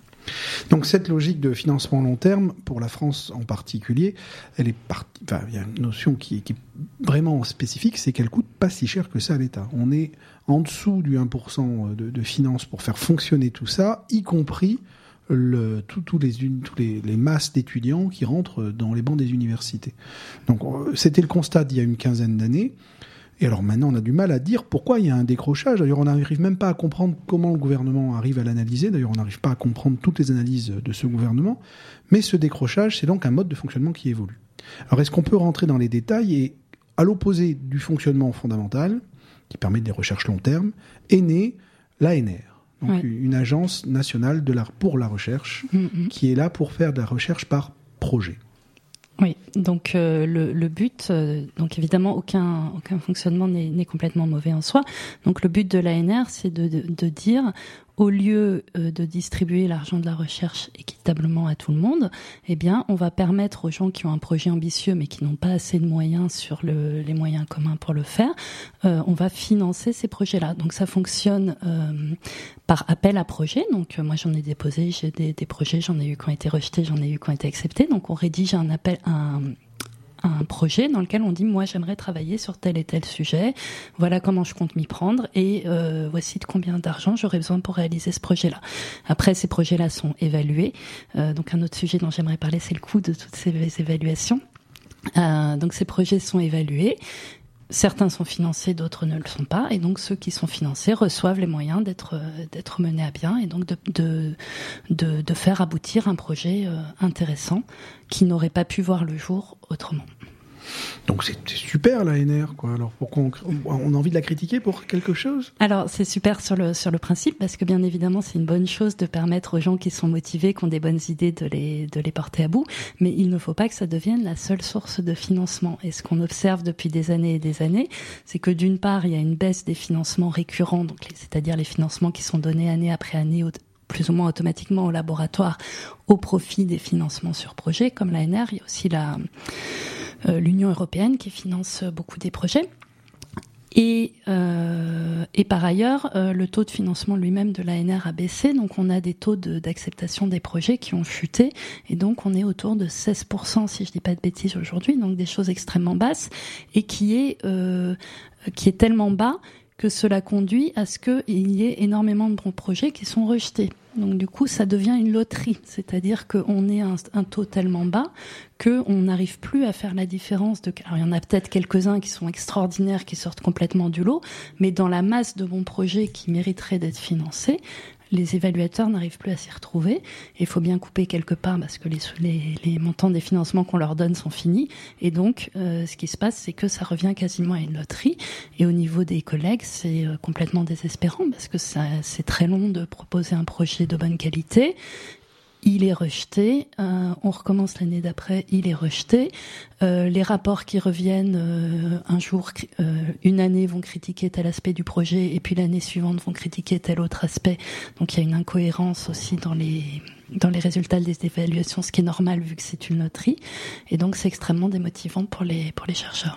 Donc cette logique de financement long terme, pour la France en particulier, elle est partie. Enfin, il y a une notion qui est, qui est vraiment spécifique, c'est qu'elle coûte pas si cher que ça à l'État. On est en dessous du un pour cent de, de finances pour faire fonctionner tout ça, y compris le, tous tout les, tous les, les masses d'étudiants qui rentrent dans les bancs des universités. Donc c'était le constat d'il y a une quinzaine d'années. Et alors maintenant, on a du mal à dire pourquoi il y a un décrochage. D'ailleurs, on n'arrive même pas à comprendre comment le gouvernement arrive à l'analyser. D'ailleurs, on n'arrive pas à comprendre toutes les analyses de ce gouvernement. Mais ce décrochage, c'est donc un mode de fonctionnement qui évolue. Alors, est-ce qu'on peut rentrer dans les détails et, à l'opposé du fonctionnement fondamental, qui permet des recherches long terme, est née l'A N R, donc
Oui.
une agence nationale de la, pour la recherche,
Mm-hmm.
qui est là pour faire de la recherche par projet.
Oui, donc euh, le, le but, euh, donc évidemment aucun aucun fonctionnement n'est, n'est complètement mauvais en soi. Donc le but de l'A N R, c'est de, de, de dire, au lieu euh, de distribuer l'argent de la recherche équitablement à tout le monde, eh bien on va permettre aux gens qui ont un projet ambitieux mais qui n'ont pas assez de moyens sur le, les moyens communs pour le faire, euh, on va financer ces projets-là. Donc ça fonctionne euh, par appel à projet. Donc euh, moi j'en ai déposé, j'ai des, des projets, j'en ai eu qui ont été rejetés, j'en ai eu qui ont été acceptés. Donc on rédige un appel, un un projet dans lequel on dit moi j'aimerais travailler sur tel et tel sujet, voilà comment je compte m'y prendre et euh, voici de combien d'argent j'aurais besoin pour réaliser ce projet-là. Après ces projets-là sont évalués, euh, donc un autre sujet dont j'aimerais parler c'est le coût de toutes ces évaluations. Euh, donc ces projets sont évalués. Certains sont financés, d'autres ne le sont pas, et donc ceux qui sont financés reçoivent les moyens d'être d'être menés à bien et donc de de de, de faire aboutir un projet euh, intéressant qui n'aurait pas pu voir le jour autrement.
Donc c'est, c'est super l'A N R, quoi. Alors pourquoi on, on a envie de la critiquer pour quelque chose ?
Alors c'est super sur le sur le principe parce que bien évidemment c'est une bonne chose de permettre aux gens qui sont motivés, qui ont des bonnes idées de les de les porter à bout, mais il ne faut pas que ça devienne la seule source de financement. Et ce qu'on observe depuis des années et des années, c'est que d'une part il y a une baisse des financements récurrents, donc les, c'est-à-dire les financements qui sont donnés année après année au, plus ou moins automatiquement au laboratoire au profit des financements sur projet comme l'A N R. Il y a aussi la Euh, l'Union européenne qui finance beaucoup des projets. Et, euh, et par ailleurs, euh, le taux de financement lui-même de l'A N R a baissé, donc on a des taux de, d'acceptation des projets qui ont chuté, et donc on est autour de seize pour cent, si je dis pas de bêtises aujourd'hui, donc des choses extrêmement basses, et qui est, euh, qui est tellement bas que cela conduit à ce qu'il y ait énormément de bons projets qui sont rejetés. Donc du coup, ça devient une loterie, c'est-à-dire qu'on est un, un taux tellement bas qu'on n'arrive plus à faire la différence. De... Alors il y en a peut-être quelques-uns qui sont extraordinaires, qui sortent complètement du lot, mais dans la masse de bons projets qui mériteraient d'être financés, les évaluateurs n'arrivent plus à s'y retrouver. Il faut bien couper quelque part parce que les, les, les montants des financements qu'on leur donne sont finis. Et donc, euh, ce qui se passe, c'est que ça revient quasiment à une loterie. Et au niveau des collègues, c'est euh, complètement désespérant parce que ça, c'est très long de proposer un projet de bonne qualité. Il est rejeté, euh, on recommence l'année d'après, il est rejeté. Euh, les rapports qui reviennent euh, un jour, euh, une année vont critiquer tel aspect du projet et puis l'année suivante vont critiquer tel autre aspect. Donc il y a une incohérence aussi dans les dans les résultats des évaluations, ce qui est normal vu que c'est une loterie. Et donc c'est extrêmement démotivant pour les pour les chercheurs.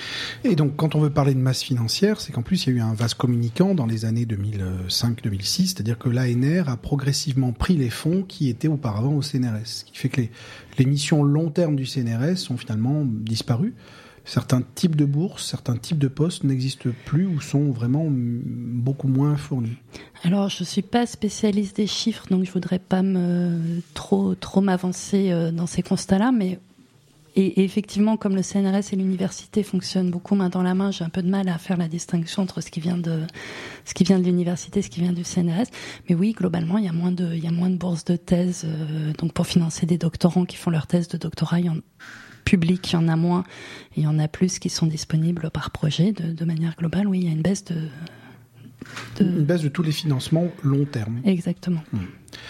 Et donc, quand on veut parler de masse financière, c'est qu'en plus, il y a eu un vase communicant dans les années deux mille cinq deux mille six, c'est-à-dire que l'A N R a progressivement pris les fonds qui étaient auparavant au C N R S, ce qui fait que les, les missions long terme du C N R S ont finalement disparu. Certains types de bourses, certains types de postes n'existent plus ou sont vraiment beaucoup moins fournis.
Alors, je suis pas spécialiste des chiffres, donc je voudrais pas me trop trop m'avancer dans ces constats-là, mais Et, et effectivement, comme le C N R S et l'université fonctionnent beaucoup main dans la main, j'ai un peu de mal à faire la distinction entre ce qui vient de ce qui vient de l'université et ce qui vient du C N R S. Mais oui, globalement, il y a moins de il y a moins de bourses de thèse, euh, donc pour financer des doctorants qui font leur thèse de doctorat, il y en public, il y en a moins, et il y en a plus qui sont disponibles par projet. De, de manière globale, oui, il y a une baisse de, de...
une baisse de tous les financements long terme.
Exactement.
Mmh.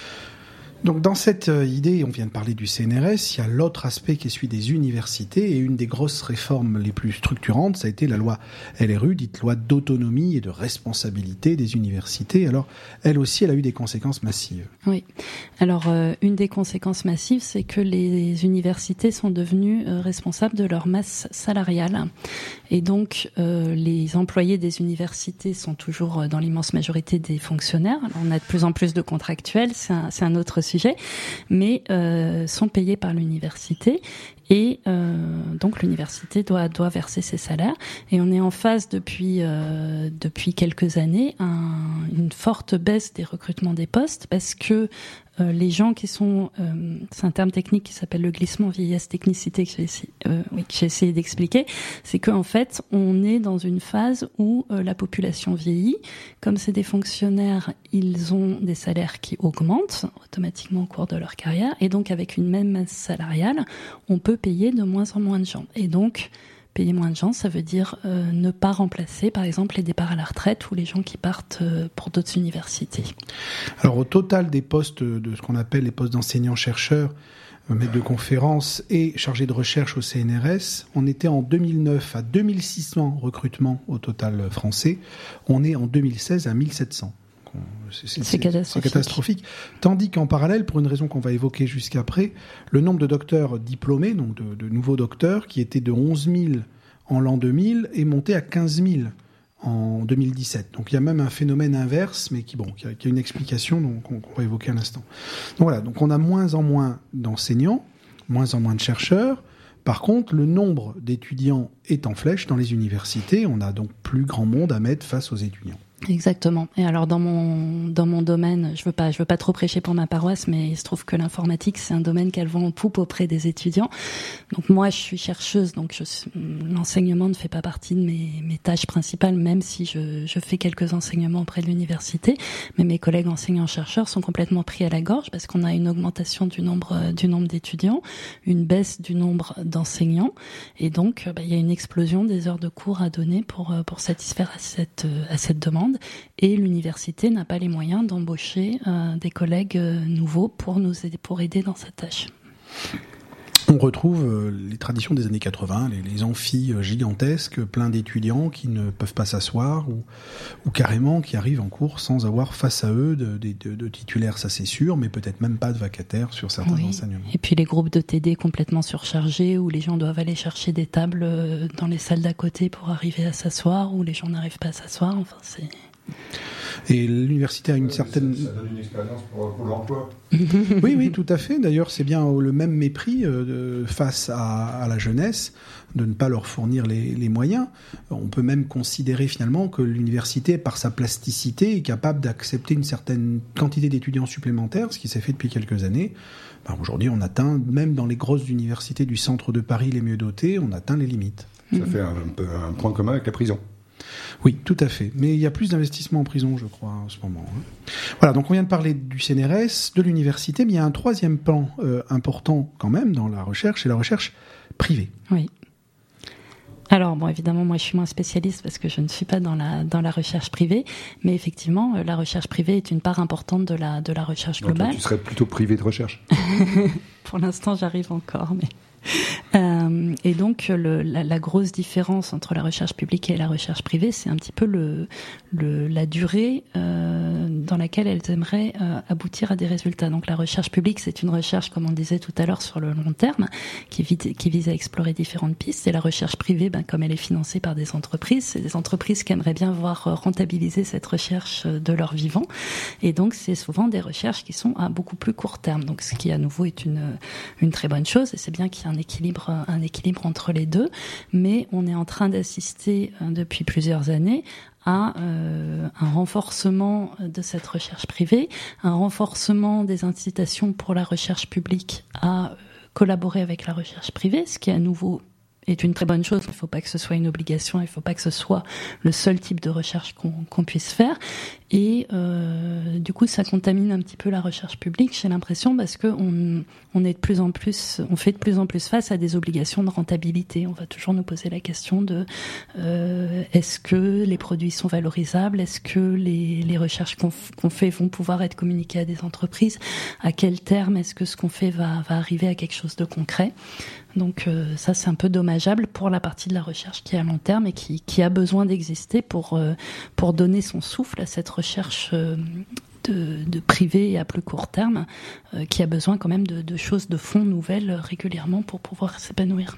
Donc dans cette idée, on vient de parler du C N R S, il y a l'autre aspect qui est celui des universités, et une des grosses réformes les plus structurantes, ça a été la loi L R U, dite loi d'autonomie et de responsabilité des universités. Alors, elle aussi, elle a eu des conséquences massives.
Oui. Alors, euh, une des conséquences massives, c'est que les universités sont devenues euh, responsables de leur masse salariale. Et donc, euh, les employés des universités sont toujours, euh, dans l'immense majorité, des fonctionnaires. Alors, on a de plus en plus de contractuels, c'est un, c'est un autre sujet, mais euh, sont payés par l'université. Et euh, donc l'université doit doit verser ses salaires, et on est en phase depuis euh, depuis quelques années un, une forte baisse des recrutements des postes, parce que euh, les gens qui sont euh, c'est un terme technique qui s'appelle le glissement vieillesse technicité que j'ai essayé, euh, oui, que j'ai essayé d'expliquer, c'est qu'en fait on est dans une phase où euh, la population vieillit. Comme c'est des fonctionnaires, ils ont des salaires qui augmentent automatiquement au cours de leur carrière, et donc avec une même masse salariale, on peut payer de moins en moins de gens. Et donc, payer moins de gens, ça veut dire euh, ne pas remplacer, par exemple, les départs à la retraite ou les gens qui partent euh, pour d'autres universités.
Alors, au total des postes de ce qu'on appelle les postes d'enseignants-chercheurs, maîtres de conférences et chargés de recherche au C N R S, on était en deux mille neuf à deux mille six cents recrutements au total français. On est en deux mille seize à mille sept cents. C'est, c'est,
c'est, catastrophique.
c'est catastrophique. Tandis qu'en parallèle, pour une raison qu'on va évoquer jusqu'après, le nombre de docteurs diplômés, donc de, de nouveaux docteurs, qui était de onze mille en l'an deux mille, est monté à quinze mille en deux mille dix-sept. Donc il y a même un phénomène inverse, mais qui, bon, qui a, qui a une explication donc, qu'on, qu'on va évoquer à l'instant. Donc voilà, donc on a moins en moins d'enseignants, moins en moins de chercheurs. Par contre, le nombre d'étudiants est en flèche dans les universités. On a donc plus grand monde à mettre face aux étudiants.
Exactement. Et alors dans mon dans mon domaine, je veux pas je veux pas trop prêcher pour ma paroisse, mais il se trouve que l'informatique c'est un domaine qu'elle vend en poupe auprès des étudiants. Donc moi je suis chercheuse, donc je, l'enseignement ne fait pas partie de mes mes tâches principales, même si je je fais quelques enseignements auprès de l'université. Mais mes collègues enseignants chercheurs sont complètement pris à la gorge parce qu'on a une augmentation du nombre du nombre d'étudiants, une baisse du nombre d'enseignants, et donc bah, il y a une explosion des heures de cours à donner pour pour satisfaire à cette à cette demande. Et l'université n'a pas les moyens d'embaucher euh, des collègues euh, nouveaux pour nous aider, pour aider dans cette tâche.
on retrouve euh, les traditions des années quatre-vingts, les, les amphis gigantesques, pleins d'étudiants qui ne peuvent pas s'asseoir ou, ou carrément qui arrivent en cours sans avoir face à eux de, de, de, de titulaires, ça c'est sûr, mais peut-être même pas de vacataires sur certains
Oui.
enseignements.
Et puis les groupes de T D complètement surchargés où les gens doivent aller chercher des tables dans les salles d'à côté pour arriver à s'asseoir, où les gens n'arrivent pas à s'asseoir. Enfin, c'est...
Et l'université a une certaine...
Ça donne une expérience pour, pour l'emploi.
Oui, oui, tout à fait. D'ailleurs, c'est bien le même mépris euh, de, face à, à la jeunesse, de ne pas leur fournir les, les moyens. On peut même considérer finalement que l'université, par sa plasticité, est capable d'accepter une certaine quantité d'étudiants supplémentaires, ce qui s'est fait depuis quelques années. Ben, aujourd'hui, on atteint, même dans les grosses universités du centre de Paris, les mieux dotées, on atteint les limites.
Ça fait un, un point commun avec la prison.
Oui, tout à fait. Mais il y a plus d'investissement en prison, je crois, en ce moment. Voilà, donc on vient de parler du C N R S, de l'université, mais il y a un troisième pan euh, important quand même dans la recherche, c'est la recherche privée.
Oui. Alors, bon, évidemment, moi, je suis moins spécialiste parce que je ne suis pas dans la, dans la recherche privée, mais effectivement, euh, la recherche privée est une part importante de la, de la recherche globale.
Donc, tu serais plutôt privé de recherche.
Pour l'instant, j'arrive encore, mais... Euh, et donc le, la, la grosse différence entre la recherche publique et la recherche privée, c'est un petit peu le, le, la durée euh, dans laquelle elles aimeraient euh, aboutir à des résultats. Donc la recherche publique, c'est une recherche, comme on disait tout à l'heure, sur le long terme, qui vise, qui vise à explorer différentes pistes. Et la recherche privée, ben, comme elle est financée par des entreprises, c'est des entreprises qui aimeraient bien voir rentabiliser cette recherche de leur vivant. Et donc c'est souvent des recherches qui sont à beaucoup plus court terme. Donc ce qui à nouveau est une, une très bonne chose, et c'est bien qu'il y ait un équilibre, un équilibre entre les deux, mais on est en train d'assister euh, depuis plusieurs années à euh, un renforcement de cette recherche privée, un renforcement des incitations pour la recherche publique à euh, collaborer avec la recherche privée, ce qui à nouveau est une très bonne chose. Il ne faut pas que ce soit une obligation, il ne faut pas que ce soit le seul type de recherche qu'on, qu'on puisse faire. Et euh, du coup, ça contamine un petit peu la recherche publique, j'ai l'impression, parce que on, on est de plus en plus, on fait de plus en plus face à des obligations de rentabilité. On va toujours nous poser la question de euh, est-ce que les produits sont valorisables, est-ce que les, les recherches qu'on, qu'on fait vont pouvoir être communiquées à des entreprises, à quel terme est-ce que ce qu'on fait va, va arriver à quelque chose de concret. Donc euh, ça, c'est un peu dommageable pour la partie de la recherche qui est à long terme et qui, qui a besoin d'exister pour, euh, pour donner son souffle à cette recherche euh, de, de privé et à plus court terme, euh, qui a besoin quand même de, de choses de fond nouvelles régulièrement pour pouvoir s'épanouir.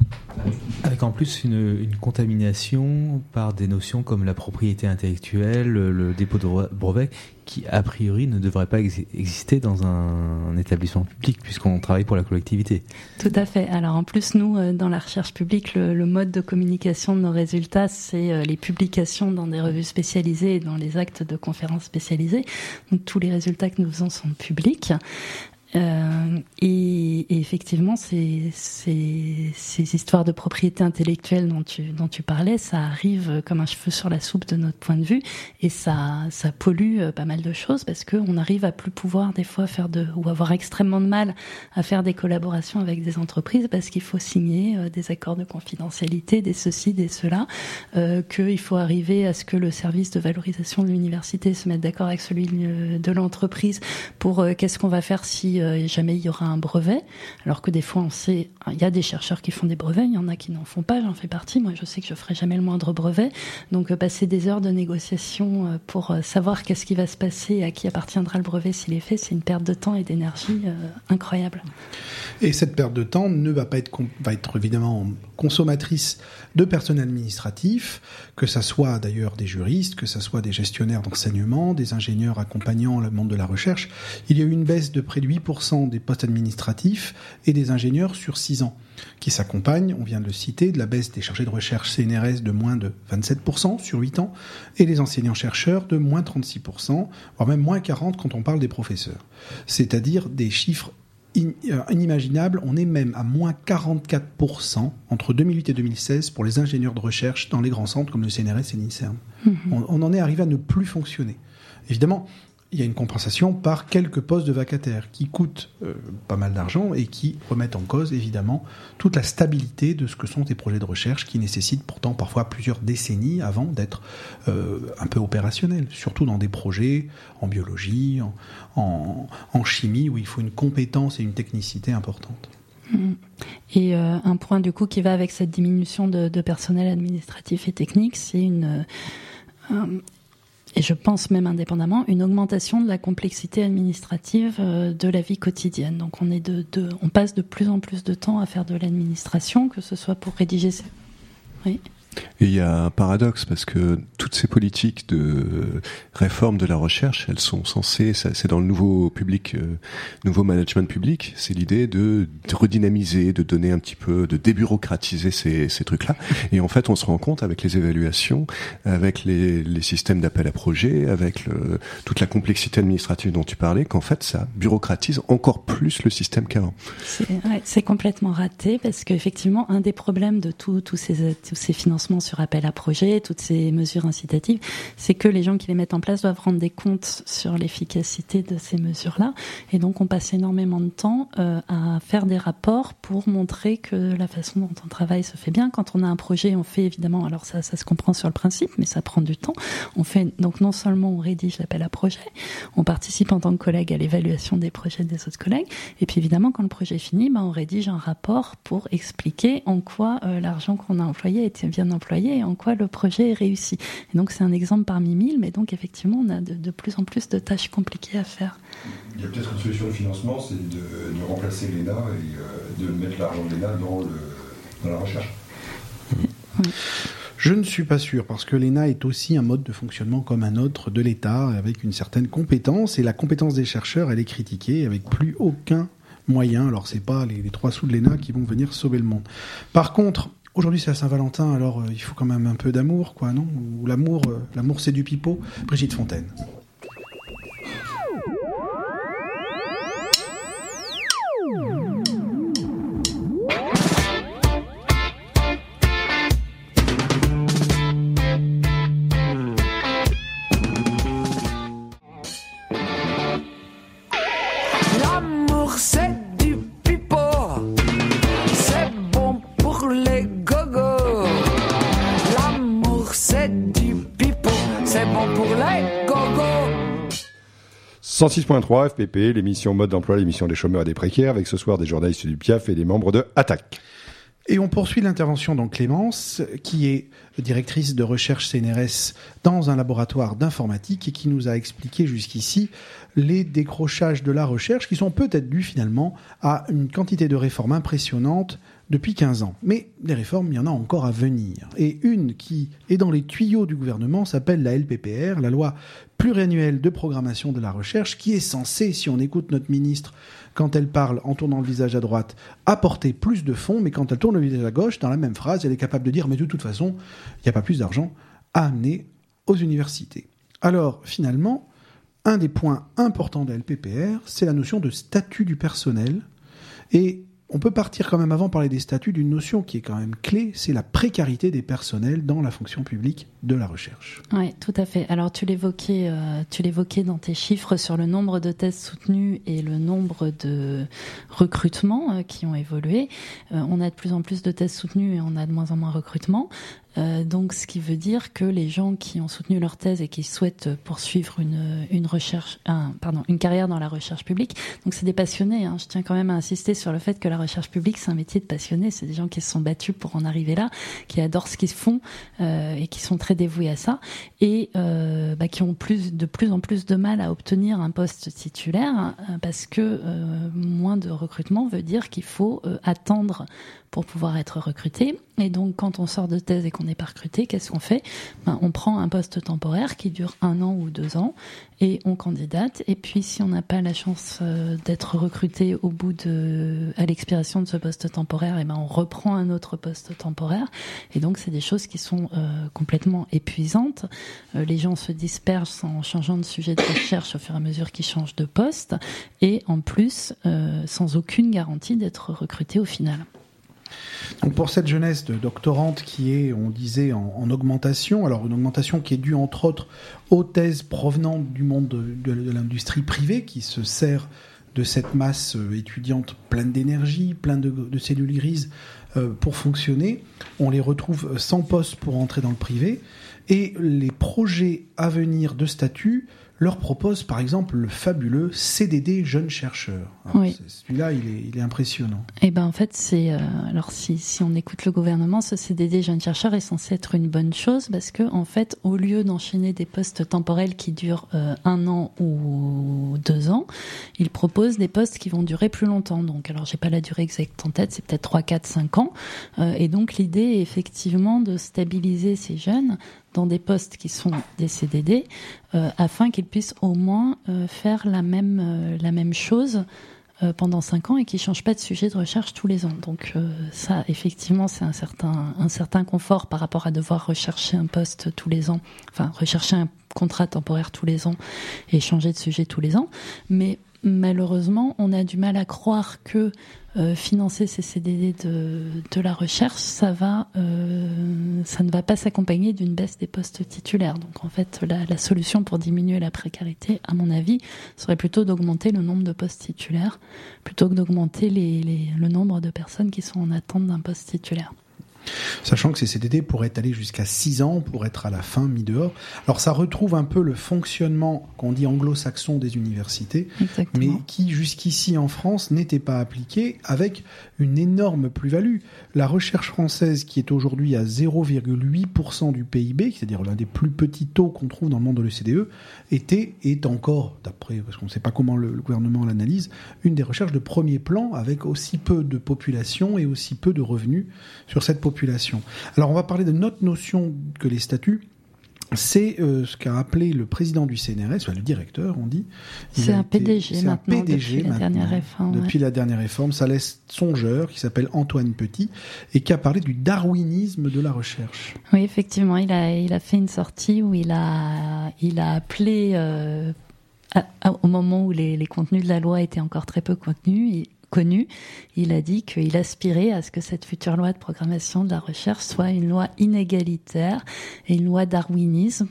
Avec en plus une, une contamination par des notions comme la propriété intellectuelle, le, le dépôt de brevet, qui a priori ne devrait pas ex- exister dans un, un établissement public puisqu'on travaille pour la collectivité.
Tout à fait. Alors en plus, nous, dans la recherche publique, le, le mode de communication de nos résultats, c'est les publications dans des revues spécialisées et dans les actes de conférences spécialisées. Donc tous les résultats que nous faisons sont publics. Euh, et, et effectivement, ces, ces, ces histoires de propriété intellectuelle dont tu, dont tu parlais, ça arrive comme un cheveu sur la soupe de notre point de vue, et ça, ça pollue pas mal de choses parce qu'on arrive à plus pouvoir des fois faire de, ou avoir extrêmement de mal à faire des collaborations avec des entreprises parce qu'il faut signer euh, des accords de confidentialité, des ceci, des cela, euh, qu'il faut arriver à ce que le service de valorisation de l'université se mette d'accord avec celui de l'entreprise pour euh, qu'est-ce qu'on va faire si euh, jamais il y aura un brevet, alors que des fois on sait, il y a des chercheurs qui font des brevets, il y en a qui n'en font pas, j'en fais partie, moi je sais que je ferai jamais le moindre brevet, donc euh, passer des heures de négociation euh, pour euh, savoir qu'est-ce qui va se passer, à qui appartiendra le brevet s'il est fait, c'est une perte de temps et d'énergie euh, incroyable.
Et cette perte de temps ne va pas être, va être évidemment consommatrice de personnel administratif, que ça soit d'ailleurs des juristes, que ça soit des gestionnaires d'enseignement, des ingénieurs accompagnant le monde de la recherche. Il y a eu une baisse de près de huit pour cent des postes administratifs et des ingénieurs sur six ans, qui s'accompagnent, on vient de le citer, de la baisse des chargés de recherche C N R S de moins de vingt-sept pour cent sur huit ans, et des enseignants-chercheurs de moins trente-six pour cent, voire même moins quarante pour cent quand on parle des professeurs. C'est-à-dire des chiffres inimaginable, on est même à moins quarante-quatre pour cent entre deux mille huit et deux mille seize pour les ingénieurs de recherche dans les grands centres comme le C N R S et l'INSERM. Mmh. On, on en est arrivé à ne plus fonctionner. Évidemment, il y a une compensation par quelques postes de vacataires qui coûtent euh, pas mal d'argent et qui remettent en cause, évidemment, toute la stabilité de ce que sont des projets de recherche qui nécessitent pourtant parfois plusieurs décennies avant d'être euh, un peu opérationnels, surtout dans des projets en biologie, en, en, en chimie, où il faut une compétence et une technicité importante.
Et euh, un point du coup qui va avec cette diminution de, de personnel administratif et technique, c'est une, euh, et je pense même indépendamment, une augmentation de la complexité administrative euh, de la vie quotidienne. Donc on est de, de, on passe de plus en plus de temps à faire de l'administration, que ce soit pour rédiger ces... Oui.
Et il y a un paradoxe parce que toutes ces politiques de réforme de la recherche, elles sont censées, ça, c'est dans le nouveau public, euh, nouveau management public, c'est l'idée de, de redynamiser, de donner un petit peu, de débureaucratiser ces, ces trucs-là. Et en fait, on se rend compte avec les évaluations, avec les, les systèmes d'appel à projets, avec le, toute la complexité administrative dont tu parlais, qu'en fait, ça bureaucratise encore plus le système qu'avant.
C'est, ouais, c'est complètement raté parce qu'effectivement, un des problèmes de tous tous ces, tous ces financements sur appel à projet, toutes ces mesures incitatives, c'est que les gens qui les mettent en place doivent rendre des comptes sur l'efficacité de ces mesures-là. Et donc, on passe énormément de temps euh, à faire des rapports pour montrer que la façon dont on travaille se fait bien. Quand on a un projet, on fait évidemment, alors ça, ça se comprend sur le principe, mais ça prend du temps. On fait, donc, non seulement on rédige l'appel à projet, on participe en tant que collègue à l'évaluation des projets des autres collègues, et puis évidemment, quand le projet est fini, ben, on rédige un rapport pour expliquer en quoi euh, l'argent qu'on a employé a été bien employé et en quoi le projet est réussi. Et donc c'est un exemple parmi mille, mais donc effectivement on a de, de plus en plus de tâches compliquées à faire.
Il y a peut-être une solution de financement, c'est de, de remplacer l'E N A et euh, de mettre l'argent de l'E N A dans, le, dans la recherche.
Oui. Je ne suis pas sûr, parce que l'E N A est aussi un mode de fonctionnement comme un autre de l'État, avec une certaine compétence, et la compétence des chercheurs, elle est critiquée avec plus aucun moyen. Alors c'est pas les, les trois sous de l'E N A qui vont venir sauver le monde. Par contre, aujourd'hui, c'est la Saint-Valentin, alors euh, il faut quand même un peu d'amour, quoi, non ? Ou l'amour, euh, l'amour c'est du pipeau. Brigitte Fontaine.
L'amour c'est du pipeau, c'est bon pour les gogos. L'amour c'est du pipeau, c'est bon pour les gogos.
cent six point trois F P P, l'émission mode d'emploi, l'émission des chômeurs et des précaires, avec ce soir des journalistes du P I A F et des membres de Attaque.
Et on poursuit l'intervention dans Clémence, qui est directrice de recherche C N R S dans un laboratoire d'informatique et qui nous a expliqué jusqu'ici les décrochages de la recherche qui sont peut-être dus finalement à une quantité de réformes impressionnantes depuis quinze ans. Mais des réformes, il y en a encore à venir. Et une qui est dans les tuyaux du gouvernement s'appelle la L P P R, la loi pluriannuelle de programmation de la recherche, qui est censée, si on écoute notre ministre quand elle parle en tournant le visage à droite, apporter plus de fonds, mais quand elle tourne le visage à gauche, dans la même phrase, elle est capable de dire « mais de toute façon, il n'y a pas plus d'argent à amener aux universités ». Alors, finalement, un des points importants de la L P P R, c'est la notion de statut du personnel. Et on peut partir quand même, avant de parler des statuts, d'une notion qui est quand même clé, c'est la précarité des personnels dans la fonction publique de la recherche.
Oui, tout à fait. Alors tu l'évoquais, euh, tu l'évoquais dans tes chiffres sur le nombre de thèses soutenues et le nombre de recrutements euh, qui ont évolué. Euh, on a de plus en plus de thèses soutenues et on a de moins en moins de recrutements. Euh, donc, ce qui veut dire que les gens qui ont soutenu leur thèse et qui souhaitent poursuivre une, une recherche, un, pardon, une carrière dans la recherche publique, donc c'est des passionnés. Hein. Je tiens quand même à insister sur le fait que la recherche publique, c'est un métier de passionnés. C'est des gens qui se sont battus pour en arriver là, qui adorent ce qu'ils font euh, et qui sont très dévoués à ça, et euh, bah, qui ont plus, de plus en plus de mal à obtenir un poste titulaire hein, parce que euh, moins de recrutement veut dire qu'il faut euh, attendre pour pouvoir être recruté. Et donc, quand on sort de thèse et qu'on n'est pas recruté, qu'est-ce qu'on fait ? Ben, on prend un poste temporaire qui dure un an ou deux ans et on candidate. Et puis, si on n'a pas la chance euh, d'être recruté au bout de, à l'expiration de ce poste temporaire, et ben, on reprend un autre poste temporaire. Et donc, c'est des choses qui sont euh, complètement épuisantes. Euh, les gens se dispersent en changeant de sujet de recherche au fur et à mesure qu'ils changent de poste. Et en plus, euh, sans aucune garantie d'être recruté au final.
Donc pour cette jeunesse de doctorante qui est, on disait, en, en augmentation, alors une augmentation qui est due entre autres aux thèses provenant du monde de, de, de l'industrie privée qui se sert de cette masse étudiante pleine d'énergie, pleine de, de cellules grises euh, pour fonctionner, on les retrouve sans poste pour entrer dans le privé et les projets à venir de statut leur propose par exemple le fabuleux C D D jeune chercheur. Alors,
Oui.
Celui-là, il est, il est impressionnant.
Eh ben en fait, c'est euh, alors si si on écoute le gouvernement, ce C D D jeune chercheur est censé être une bonne chose parce que en fait, au lieu d'enchaîner des postes temporels qui durent euh, un an ou deux ans, il propose des postes qui vont durer plus longtemps. Donc, alors j'ai pas la durée exacte en tête, c'est peut-être trois, quatre, cinq ans. Euh, et donc l'idée est effectivement de stabiliser ces jeunes dans des postes qui sont des C D D, euh, afin qu'ils puissent au moins euh, faire la même euh, la même chose euh, pendant cinq ans et qu'ils changent pas de sujet de recherche tous les ans. Donc euh, ça, effectivement, c'est un certain un certain confort par rapport à devoir rechercher un poste tous les ans, enfin rechercher un contrat temporaire tous les ans et changer de sujet tous les ans. Mais malheureusement, on a du mal à croire que Euh, financer ces C D D de, de la recherche, ça va, euh, ça ne va pas s'accompagner d'une baisse des postes titulaires. Donc en fait, la, la solution pour diminuer la précarité, à mon avis, serait plutôt d'augmenter le nombre de postes titulaires, plutôt que d'augmenter les, les, le nombre de personnes qui sont en attente d'un poste titulaire.
Sachant que ces C D D pourraient aller jusqu'à six ans pour être à la fin mis dehors. Alors ça retrouve un peu le fonctionnement qu'on dit anglo-saxon des universités,
Exactement.
mais qui jusqu'ici en France n'était pas appliqué avec une énorme plus-value. La recherche française qui est aujourd'hui à zéro virgule huit pour cent du P I B, c'est-à-dire l'un des plus petits taux qu'on trouve dans le monde de l'O C D E, était, est encore, d'après, parce qu'on ne sait pas comment le, le gouvernement l'analyse, une des recherches de premier plan avec aussi peu de population et aussi peu de revenus sur cette population. Alors on va parler de notre notion que les statuts, c'est euh, ce qu'a appelé le président du C N R S, enfin le directeur on dit. Il
C'est
a
un
été-
P D G
c'est un
maintenant,
P D G
depuis la
maintenant,
dernière réforme.
Depuis la dernière réforme, ça laisse songeur, qui s'appelle Antoine Petit, et qui a parlé du darwinisme de la recherche.
Oui, effectivement, il a, il a fait une sortie où il a, il a appelé, euh, à- à- au moment où les, les contenus de la loi étaient encore très peu contenus, il, connus, il a dit qu'il aspirait à ce que cette future loi de programmation de la recherche soit une loi inégalitaire et une loi darwinisme.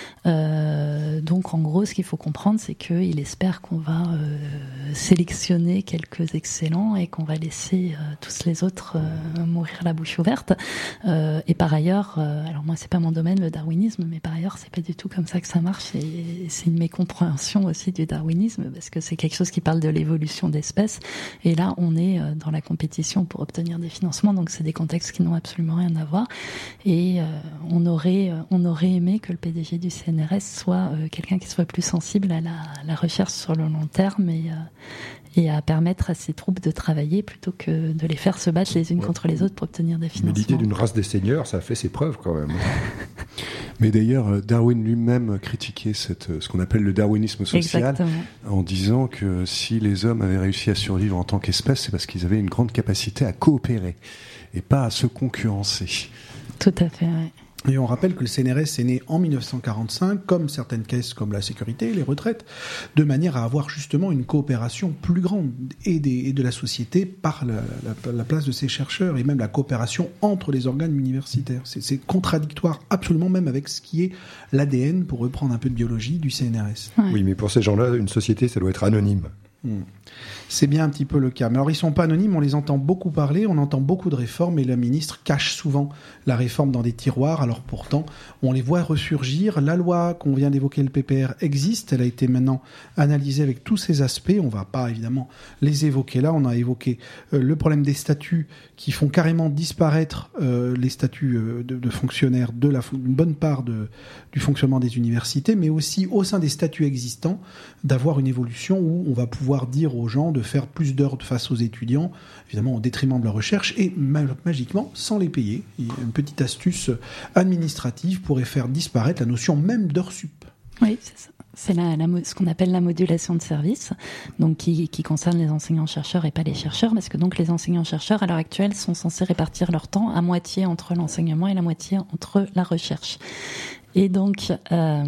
Euh, donc, en gros, ce qu'il faut comprendre, c'est qu'il espère qu'on va euh, sélectionner quelques excellents et qu'on va laisser euh, tous les autres euh, mourir la bouche ouverte. Euh, et par ailleurs, euh, alors moi c'est pas mon domaine le darwinisme, mais par ailleurs c'est pas du tout comme ça que ça marche et c'est une mécompréhension aussi du darwinisme parce que c'est quelque chose qui parle de l'évolution d'espèces et là on est euh, dans la compétition pour obtenir des financements, donc c'est des contextes qui n'ont absolument rien à voir et euh, on aurait euh, on aurait aimé que le P D G du C N R S soit euh, quelqu'un qui soit plus sensible à la, la recherche sur le long terme et euh, et à permettre à ces troupes de travailler plutôt que de les faire se battre les unes
Ouais.
contre les autres pour obtenir des
Mais
financements.
l'idée d'une race des seigneurs, ça a fait ses preuves quand même.
Mais d'ailleurs, Darwin lui-même critiquait cette, ce qu'on appelle le darwinisme social,
Exactement.
en disant que si les hommes avaient réussi à survivre en tant qu'espèce, c'est parce qu'ils avaient une grande capacité à coopérer et pas à se concurrencer.
Tout à fait, ouais.
Et on rappelle que le C N R S est né en mille neuf cent quarante-cinq, comme certaines caisses comme la sécurité, les retraites, de manière à avoir justement une coopération plus grande et, des, et de la société par la, la, la place de ses chercheurs et même la coopération entre les organes universitaires. C'est, c'est contradictoire absolument même avec ce qui est l'A D N, pour reprendre un peu de biologie, du C N R S.
Ouais.
Oui, mais pour ces gens-là, une société, ça doit être anonyme.
Hmm. C'est bien un petit peu le cas. Mais alors, ils sont pas anonymes, on les entend beaucoup parler, on entend beaucoup de réformes, et le ministre cache souvent la réforme dans des tiroirs. Alors pourtant, on les voit ressurgir. La loi qu'on vient d'évoquer, le P P R, existe. Elle a été maintenant analysée avec tous ses aspects. On va pas, évidemment, les évoquer là. On a évoqué euh, le problème des statuts qui font carrément disparaître euh, les statuts euh, de, de fonctionnaires de la, une bonne part de, du fonctionnement des universités, mais aussi au sein des statuts existants, d'avoir une évolution où on va pouvoir dire aux gens de faire plus d'heures face aux étudiants, évidemment au détriment de la recherche, et ma- magiquement sans les payer. Et une petite astuce administrative pourrait faire disparaître la notion même d'heures sup.
Oui, c'est ça. C'est la, la, mo- ce qu'on appelle la modulation de service, donc qui, qui concerne les enseignants-chercheurs et pas les chercheurs, parce que donc les enseignants-chercheurs à l'heure actuelle sont censés répartir leur temps à moitié entre l'enseignement et la moitié entre la recherche. Et donc, euh,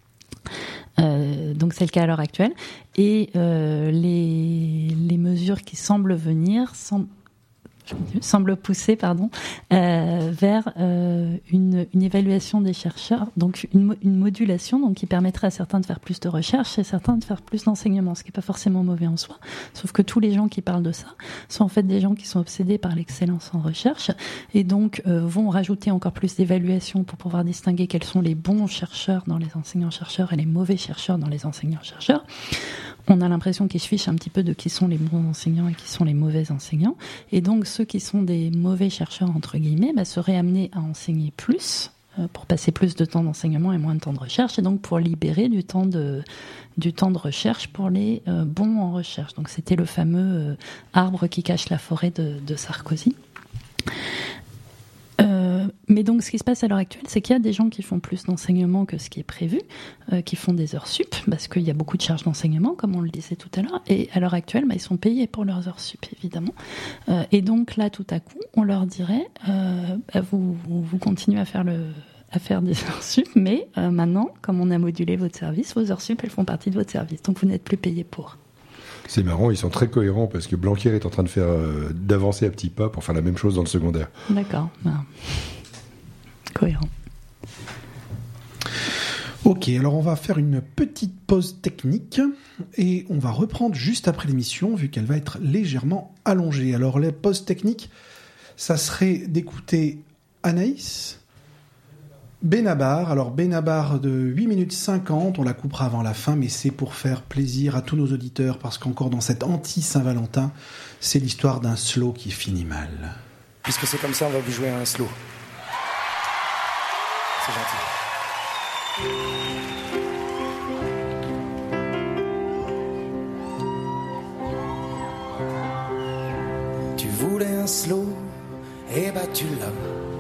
euh, donc c'est le cas à l'heure actuelle. Et euh, les, les mesures qui semblent venir semblent semble pousser pardon, euh, vers euh, une, une évaluation des chercheurs, donc une, une modulation donc, qui permettrait à certains de faire plus de recherche et certains de faire plus d'enseignement, ce qui n'est pas forcément mauvais en soi. Sauf que tous les gens qui parlent de ça sont en fait des gens qui sont obsédés par l'excellence en recherche et donc euh, vont rajouter encore plus d'évaluation pour pouvoir distinguer quels sont les bons chercheurs dans les enseignants-chercheurs et les mauvais chercheurs dans les enseignants-chercheurs. On a l'impression qu'ils se fichent un petit peu de qui sont les bons enseignants et qui sont les mauvais enseignants. Et donc, ceux qui sont des mauvais chercheurs, entre guillemets, bah, seraient amenés à enseigner plus, euh, pour passer plus de temps d'enseignement et moins de temps de recherche, et donc pour libérer du temps de, du temps de recherche pour les euh, bons en recherche. Donc, c'était le fameux euh, arbre qui cache la forêt de, de Sarkozy. Euh, mais donc, ce qui se passe à l'heure actuelle, c'est qu'il y a des gens qui font plus d'enseignement que ce qui est prévu, euh, qui font des heures sup, parce qu'il y a beaucoup de charges d'enseignement, comme on le disait tout à l'heure, et à l'heure actuelle, bah, ils sont payés pour leurs heures sup, évidemment. Euh, et donc là, tout à coup, on leur dirait, euh, bah, vous, vous, vous continuez à faire le... à faire des heures sup, mais euh, maintenant, comme on a modulé votre service, vos heures sup, elles font partie de votre service, donc vous n'êtes plus payé pour.
C'est marrant, ils sont très cohérents parce que Blanquer est en train de faire euh, d'avancer à petits pas pour faire la même chose dans le secondaire.
D'accord. Ben, cohérent.
Ok, alors on va faire une petite pause technique et on va reprendre juste après l'émission vu qu'elle va être légèrement allongée. Alors la pause technique, ça serait d'écouter Anaïs, Benabar, alors Benabar de huit minutes cinquante, on la coupera avant la fin, mais c'est pour faire plaisir à tous nos auditeurs, parce qu'encore dans cette anti-Saint-Valentin, c'est l'histoire d'un slow qui finit mal.
Puisque c'est comme ça, on va vous jouer un slow. C'est gentil. Tu voulais un slow, et bah tu l'as.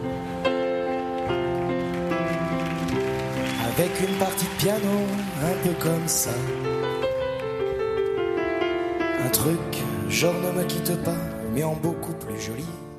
Avec une partie de piano, un peu comme ça. Un truc, genre ne me quitte pas, mais en beaucoup plus joli.